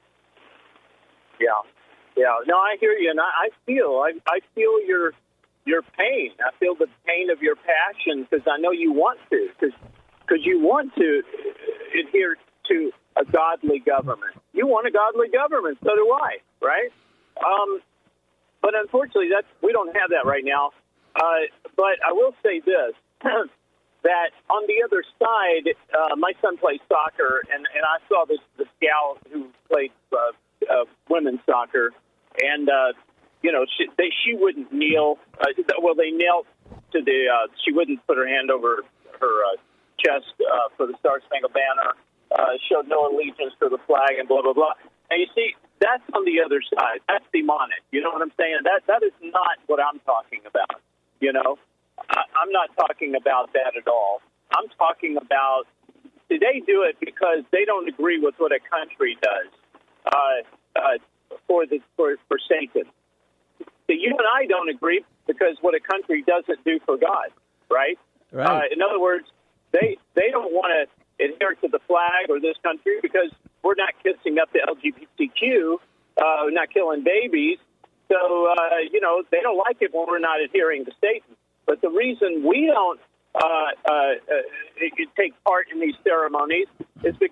Yeah. Yeah, no, I hear you, and I, I feel, I, I feel your your pain. I feel the pain of your passion because I know you want to, because because you want to adhere to a godly government. You want a godly government, so do I, right? Um, but unfortunately, that's we don't have that right now. Uh, but I will say this, that on the other side, uh, my son plays soccer, and, and I saw this, this gal who played uh, uh, women's soccer, and, uh, you know, she, they, she wouldn't kneel. Uh, well, they knelt to the, uh, she wouldn't put her hand over her uh, chest uh, for the Star Spangled Banner, uh, showed no allegiance to the flag, and blah, blah, blah. And you see, that's on the other side. That's demonic. You know what I'm saying? That That is not what I'm talking about, you know? I, I'm not talking about that at all. I'm talking about, they do it because they don't agree with what a country does uh, uh, for, the, for, for Satan. So you and I don't agree because what a country doesn't do for God, right? Right. Uh, in other words, they they don't want to adhere to the flag or this country because we're not kissing up the L G B T Q, uh, not killing babies. So, uh, you know, they don't like it when we're not adhering to Satan. But the reason we don't uh, uh, uh, take part in these ceremonies is because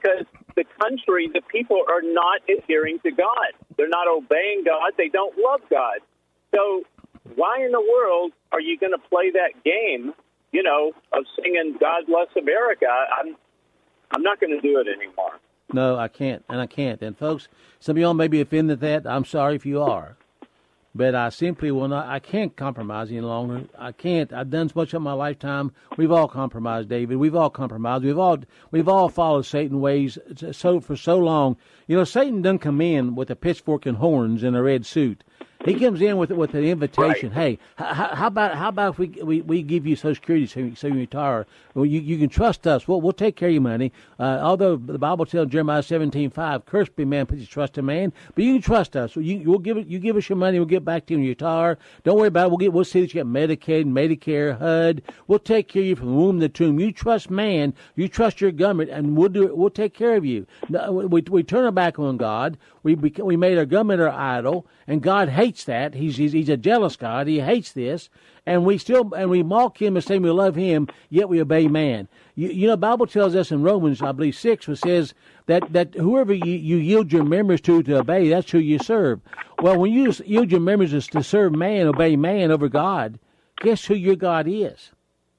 the country, the people are not adhering to God. They're not obeying God. They don't love God. So why in the world are you going to play that game, you know, of singing God Bless America? I'm, I'm not going to do it anymore. No, I can't, and I can't. And, folks, some of y'all may be offended at that. I'm sorry if you are. But I simply will not, I can't compromise any longer. I can't. I've done so much of my lifetime. We've all compromised, David. We've all compromised. We've all we've all followed Satan's ways so for so long. You know, Satan doesn't come in with a pitchfork and horns and a red suit. He comes in with with an invitation. Right. Hey, how, how about how about if we, we we give you Social Security so you, so you retire? Well, you you can trust us. We'll we'll take care of your money. Uh, although the Bible tells Jeremiah seventeen five, cursed be man puts his trust in man, but you can trust us. So you we'll give it. You give us your money. We'll get back to you when you retire. Don't worry about it. We'll get. We'll see that you get Medicaid, Medicare, H U D. We'll take care of you from the womb to the tomb. You trust man. You trust your government, and we'll do it. We'll take care of you. No, we we turn our back on God. We we made our government our idol, and God hates that. He's, he's he's a jealous God. He hates this, and we still and we mock him and say we love him, yet we obey man. You, you know, the Bible tells us in Romans, I believe six, which says that that whoever you, you yield your members to to obey, that's who you serve. Well, when you yield your members to serve man, obey man over God, guess who your God is?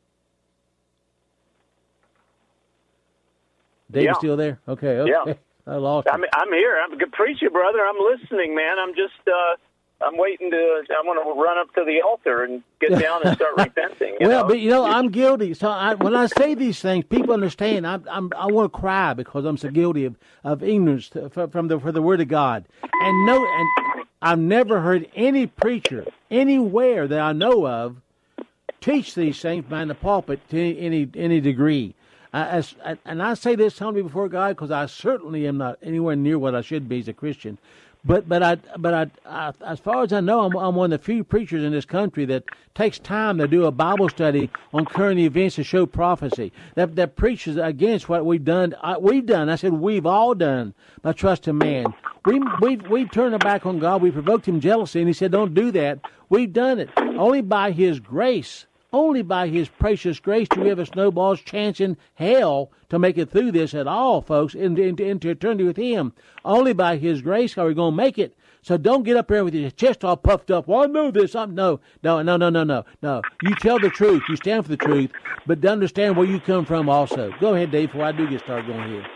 David, yeah. Still there? Okay. Okay. Yeah. I lost. I'm, I'm here. I'm a preacher, brother. I'm listening, man. I'm just, uh, I'm waiting to, I want to run up to the altar and get down and start repenting. You well, know? but you know, I'm guilty. So I, when I say these things, people understand. I'm, I'm, I want to cry because I'm so guilty of, of ignorance to, from the for the Word of God. And no, and I've never heard any preacher anywhere that I know of teach these things behind the pulpit to any any degree. I, as, and I say this humbly before God because I certainly am not anywhere near what I should be as a Christian. But but I but I, I as far as I know, I'm, I'm one of the few preachers in this country that takes time to do a Bible study on current events to show prophecy. That that preaches against what we've done. I, we've done. I said we've all done by trusting man. We we we turned our back on God. We provoked Him jealousy, and He said, "Don't do that." We've done it only by His grace. Only by His precious grace do we have a snowball's chance in hell to make it through this at all, folks, into, into, into eternity with Him. Only by His grace are we going to make it. So don't get up there with your chest all puffed up. Well, I know this. I'm, no, no, no, no, no, no, no. You tell the truth. You stand for the truth, but understand where you come from also. Go ahead, Dave, before I do get started going here.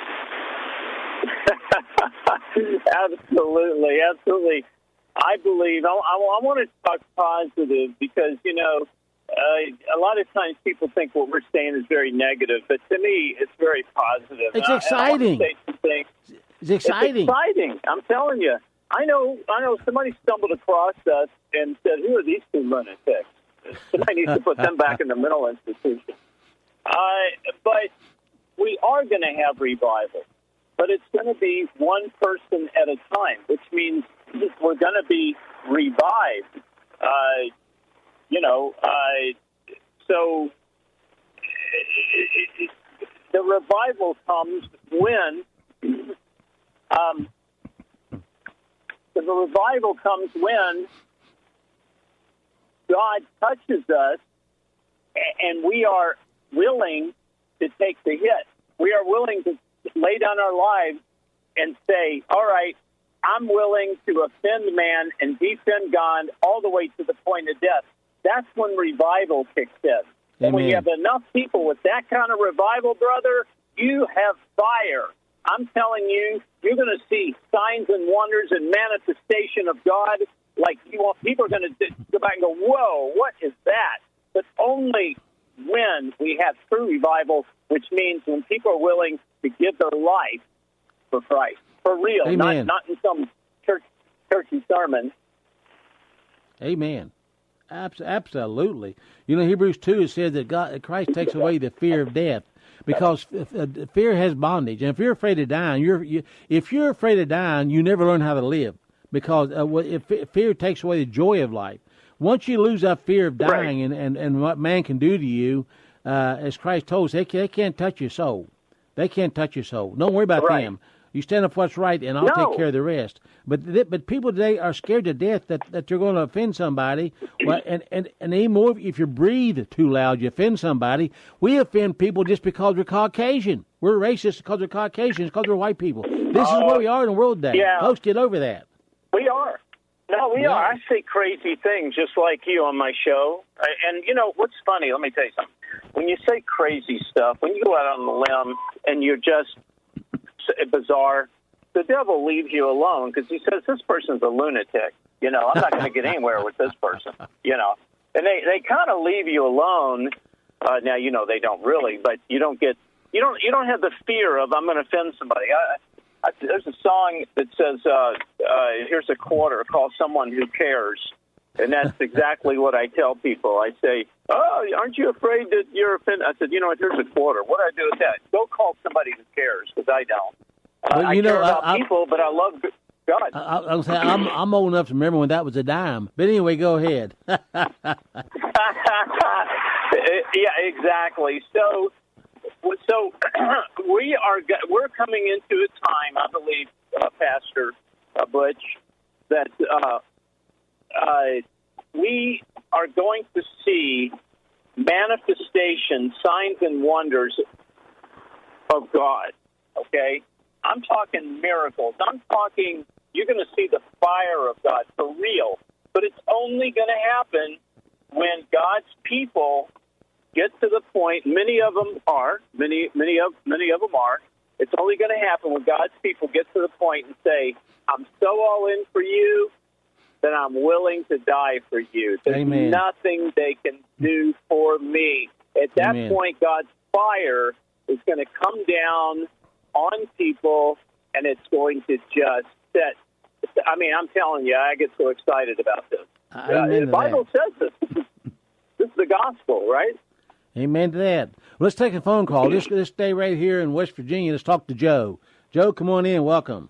Absolutely, absolutely. I believe, I, I, I want to talk positive because, you know, Uh, a lot of times people think what we're saying is very negative, but to me, it's very positive. It's uh, exciting. It's exciting. It's exciting. I'm telling you. I know. I know. Somebody stumbled across us and said, "Who are these two lunatics?" Somebody needs to put them back in the mental institution. Uh, but we are going to have revival, but it's going to be one person at a time, which means we're going to be revived. Uh, You know, uh, so it, it, the revival comes when um, the revival comes when God touches us, and we are willing to take the hit. We are willing to lay down our lives and say, "All right, I'm willing to offend man and defend God all the way to the point of death." That's when revival kicks in. And when you have enough people with that kind of revival, brother, you have fire. I'm telling you, you're going to see signs and wonders and manifestation of God. Like you want, people are going to go back and go, "Whoa, what is that?" But only when we have true revival, which means when people are willing to give their life for Christ, for real, not not in some church churchy sermon. Amen. Absolutely. You know, Hebrews two, it says that God, Christ takes away the fear of death because fear has bondage. And if you're afraid of dying, you're, you, if you're afraid of dying, you never learn how to live because uh, if fear takes away the joy of life. Once you lose that fear of dying right. and, and, and what man can do to you, uh, as Christ told us, they, they can't touch your soul. They can't touch your soul. Don't worry about right. them. You stand up for what's right, and I'll no. take care of the rest. But th- but people today are scared to death that, that you're going to offend somebody. Well, and, and, and even more, if you breathe too loud, you offend somebody. We offend people just because we're Caucasian. We're we're racist because we're Caucasians, because we're white people. This uh, is where we are in the world today. Yeah. Folks, get over that. We are. No, we yeah. are. I say crazy things just like you on my show. And, you know, what's funny, let me tell you something. When you say crazy stuff, when you go out on the limb and you're just bizarre, the devil leaves you alone because he says, this person's a lunatic. You know, I'm not going to get anywhere with this person, you know. And they, they kind of leave you alone. Uh, now, you know, they don't really, but you don't get, you don't, you don't have the fear of, I'm going to offend somebody. I, I, there's a song that says, uh, uh, here's a quarter called Someone Who Cares. And that's exactly what I tell people. I say, oh, aren't you afraid that you're offended? I said, you know what, here's a quarter. What do I do with that? Go call somebody who cares, because I don't. Uh, well, you I know, care about I, people, but I love God. I, I, I was saying, I'm, I'm old enough to remember when that was a dime. But anyway, go ahead. Yeah, exactly. So, so we are we're coming into a time, I believe, uh, Pastor uh, Butch, that uh, uh, we are going to see manifestation, signs and wonders of God. Okay, I'm talking miracles. I'm talking. You're going to see the fire of God for real, but it's only going to happen when God's people get to the point. Many of them are. Many, many of many of them are. It's only going to happen when God's people get to the point and say, "I'm so all in for you that I'm willing to die for you. There's Amen. nothing they can do for me." At that Amen. point, God's fire is going to come down on people, and it's going to just set. I mean, I'm telling you, I get so excited about this. Uh, the Bible that. says this. This is the gospel, right? Amen to that. Well, let's take a phone call. Let's, let's stay right here in West Virginia. Let's talk to Joe. Joe, come on in. Welcome.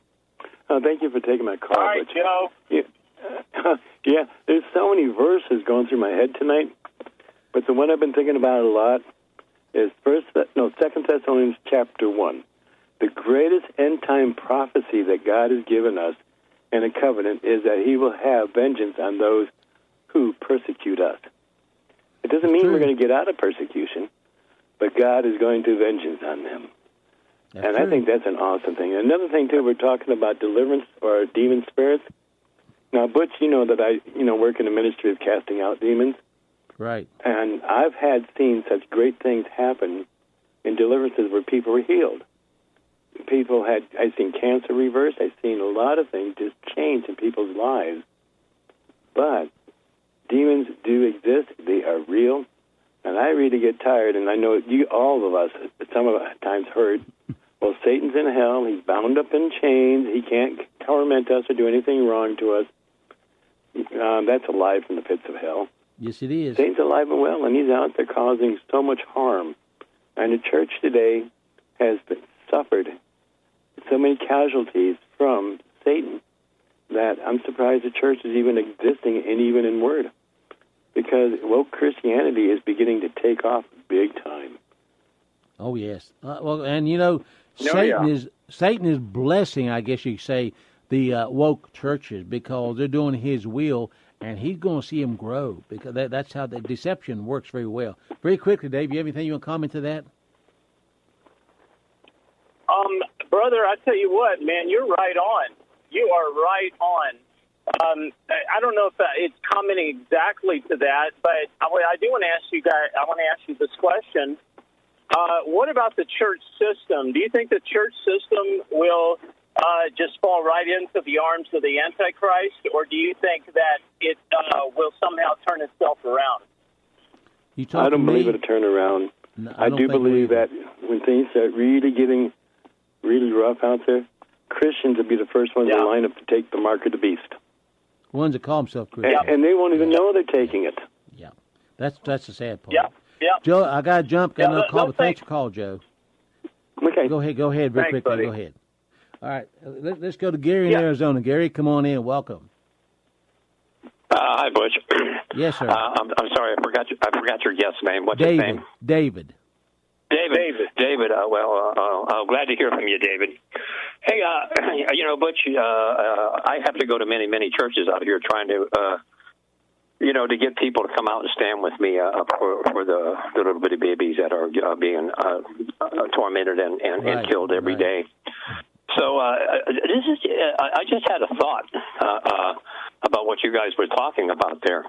Uh, thank you for taking my call. All right, but, Joe. Yeah, yeah, there's so many verses going through my head tonight, but the one I've been thinking about a lot is first, no, Second Thessalonians chapter one. The greatest end-time prophecy that God has given us in a covenant is that he will have vengeance on those who persecute us. It doesn't mean true. we're going to get out of persecution, but God is going to vengeance on them. That's and true. I think that's an awesome thing. Another thing, too, we're talking about deliverance or demon spirits. Now, Butch, you know that I, you know, work in the ministry of casting out demons. Right. And I've had seen such great things happen in deliverances where people were healed. People had, I've seen cancer reversed. I've seen a lot of things just change in people's lives. But demons do exist. They are real. And I really get tired, and I know you, all of us, some of us times heard, well, Satan's in hell. He's bound up in chains. He can't torment us or do anything wrong to us. Um, that's a lie from the pits of hell. Yes, it is. Satan's alive and well, and he's out there causing so much harm. And the church today has been, suffered so many casualties from Satan that I'm surprised the church is even existing and even in word. Because woke Christianity is beginning to take off big time. Oh yes. Uh, well, and you know, No, Satan yeah. is Satan is blessing, I guess you could say, the uh, woke churches because they're doing his will, and he's going to see them grow because that, that's how the deception works very well. Very quickly, Dave, you have anything you want to comment to that? Um, brother, I tell you what, man, you're right on. You are right on. Um, I don't know if it's commenting exactly to that, but I, I do want to ask you guys. I want to ask you this question: uh, what about the church system? Do you think the church system will uh, just fall right into the arms of the Antichrist, or do you think that it uh, will somehow turn itself around? You I don't believe me? it'll turn around. No, I I, don't do think we believe either. that when things start really getting really rough out there, Christians will be the first ones Yeah. to line up to take the mark of the beast. Ones that call themselves And, Christians. and they won't even know they're taking it. Yeah, that's that's the sad part. Yeah, yeah. Joe, I got to jump. Got Yeah, another no- call, no but thanks thanks. for the call, Joe. Okay. Go ahead, go ahead, very Thanks, quickly. buddy. Go ahead. All right, uh, let, let's go to Gary in Yeah. Arizona. Gary, come on in. Welcome. Uh, hi, Butch. Yes, sir. Uh, I'm, I'm sorry, I forgot. Your, I forgot your guest name. What's David. his name? David. David. David. David. Uh, well, uh, uh, I'm glad to hear from you, David. Hey, uh, you know, Butch, uh, uh, I have to go to many, many churches out here trying to uh, you know, to get people to come out and stand with me uh, for, for the, the little bitty babies that are uh, being uh, uh, tormented and, and, right, and killed every right. day. So uh, this is. Uh, I just had a thought uh, uh, about what you guys were talking about there.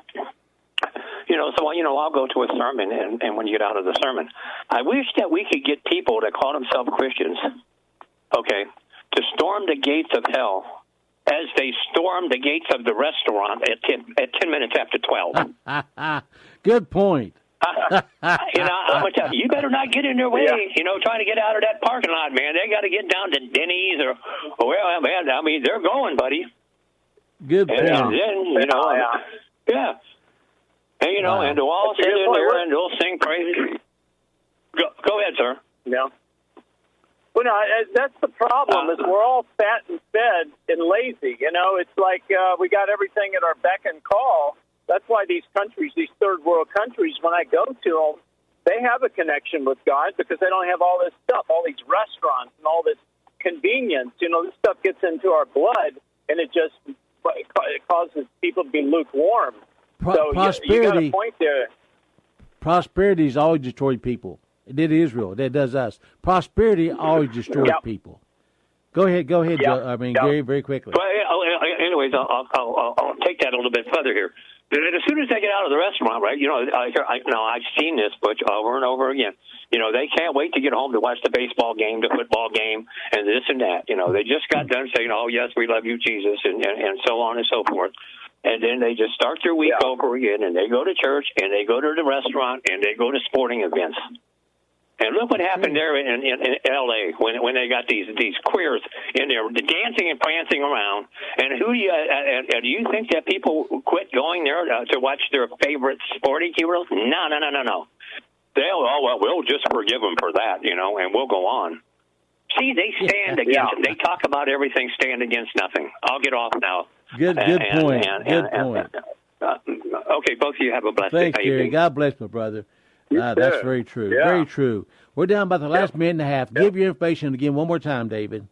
You know, so you know, I'll go to a sermon, and, and when you get out of the sermon, I wish that we could get people that call themselves Christians, okay, to storm the gates of hell as they storm the gates of the restaurant at ten, at ten minutes after twelve. Good point. uh, you know, I'm gonna tell you, you better not get in their way. Yeah. You know, trying to get out of that parking lot, man. They got to get down to Denny's or, or well, man. I mean, they're going, buddy. Good point. And then, you know, oh, yeah. yeah. And, you know, wow. and they'll all sit in there and they'll sing praise. Go, go ahead, sir. Yeah. Well, no, that's the problem uh, is we're all fat and fed and lazy. You know, it's like uh, we got everything at our beck and call. That's why these countries, these third world countries, when I go to them, they have a connection with God because they don't have all this stuff, all these restaurants and all this convenience. You know, this stuff gets into our blood, and it just it causes people to be lukewarm. Pro- so prosperity, you, you got a point there. Prosperity has always destroyed people. It did Israel. It does us. Prosperity always destroys yep. people. Go ahead. Go ahead, yep. Joe. I mean, yep. very, very quickly. Well, anyways, I'll, I'll, I'll, I'll take that a little bit further here. As soon as they get out of the restaurant, right, you know, I, I, no, I've seen this, but over and over again. You know, they can't wait to get home to watch the baseball game, the football game, and this and that. You know, they just got done saying, oh, yes, we love you, Jesus, and, and, and so on and so forth. And then they just start their week yeah. over again, and they go to church, and they go to the restaurant, and they go to sporting events. And look what happened there in, in, in L A when when they got these these queers in there dancing and prancing around. And who do you uh, uh, do you think that people quit going there uh, to watch their favorite sporting heroes? No, no, no, no, no. They'll oh well, we'll just forgive them for that, you know, and we'll go on. See, they stand yeah. against. Yeah. They talk about everything, stand against nothing. I'll get off now. Good, good and, point. And, good and, point. And, uh, okay, both of you have a blessed Thanks, day. Gary. God bless my brother. Uh, that's very true. Yeah. Very true. We're down by the last yeah. minute and a half. Yeah. Give your information again one more time, David.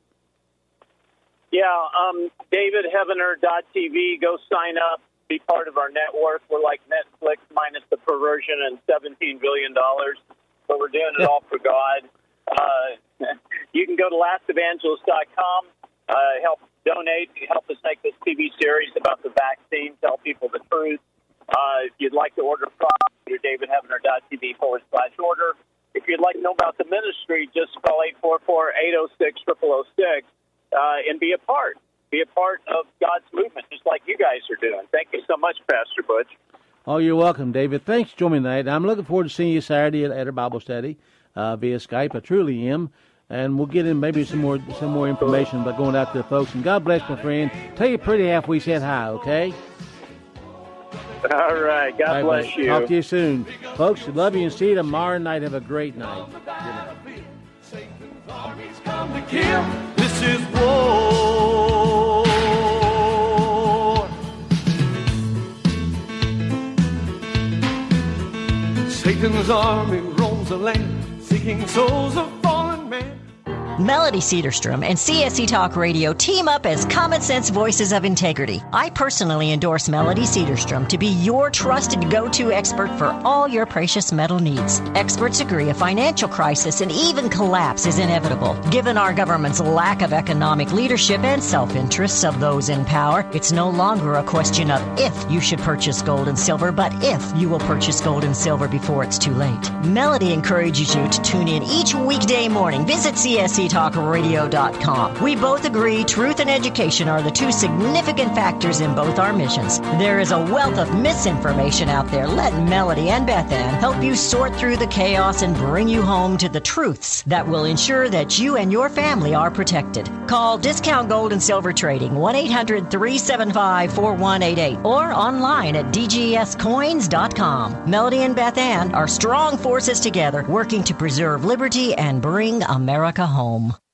Yeah, um, david heavener dot t v. Go sign up. Be part of our network. We're like Netflix minus the perversion and seventeen billion dollars. But we're doing it all for God. Uh, you can go to last evangelist dot com. Uh, help donate. Help us make this T V series about the vaccine. Tell people the truth. Uh, if you'd like to order product, you're david heavener dot t v forward slash order. If you'd like to know about the ministry, just call eight four four, eight oh six, zero zero zero six uh, and be a part. Be a part of God's movement, just like you guys are doing. Thank you so much, Pastor Butch. Oh, you're welcome, David. Thanks for joining me tonight. I'm looking forward to seeing you Saturday at, at our Bible study uh, via Skype. I truly am. And we'll get in maybe some more some more information about going out to the folks. And God bless, my friend. Tell your pretty half we said hi, okay? All right. God All right, bless you. Talk to you soon. Folks, love you and see you tomorrow night. Have a great night. Good night. This is war. Satan's army roams the land, seeking souls of fallen men. Melody Cedarstrom and C S C Talk Radio team up as common sense voices of integrity. I personally endorse Melody Cedarstrom to be your trusted go-to expert for all your precious metal needs. Experts agree a financial crisis and even collapse is inevitable. Given our government's lack of economic leadership and self-interests of those in power, it's no longer a question of if you should purchase gold and silver, but if you will purchase gold and silver before it's too late. Melody encourages you to tune in each weekday morning. Visit C S C talk radio dot com. We both agree truth and education are the two significant factors in both our missions. There is a wealth of misinformation out there. Let Melody and Beth Ann help you sort through the chaos and bring you home to the truths that will ensure that you and your family are protected. Call Discount Gold and Silver Trading, one eight hundred, three seven five, four one eight eight, or online at d g s coins dot com. Melody and Beth Ann are strong forces together, working to preserve liberty and bring America home.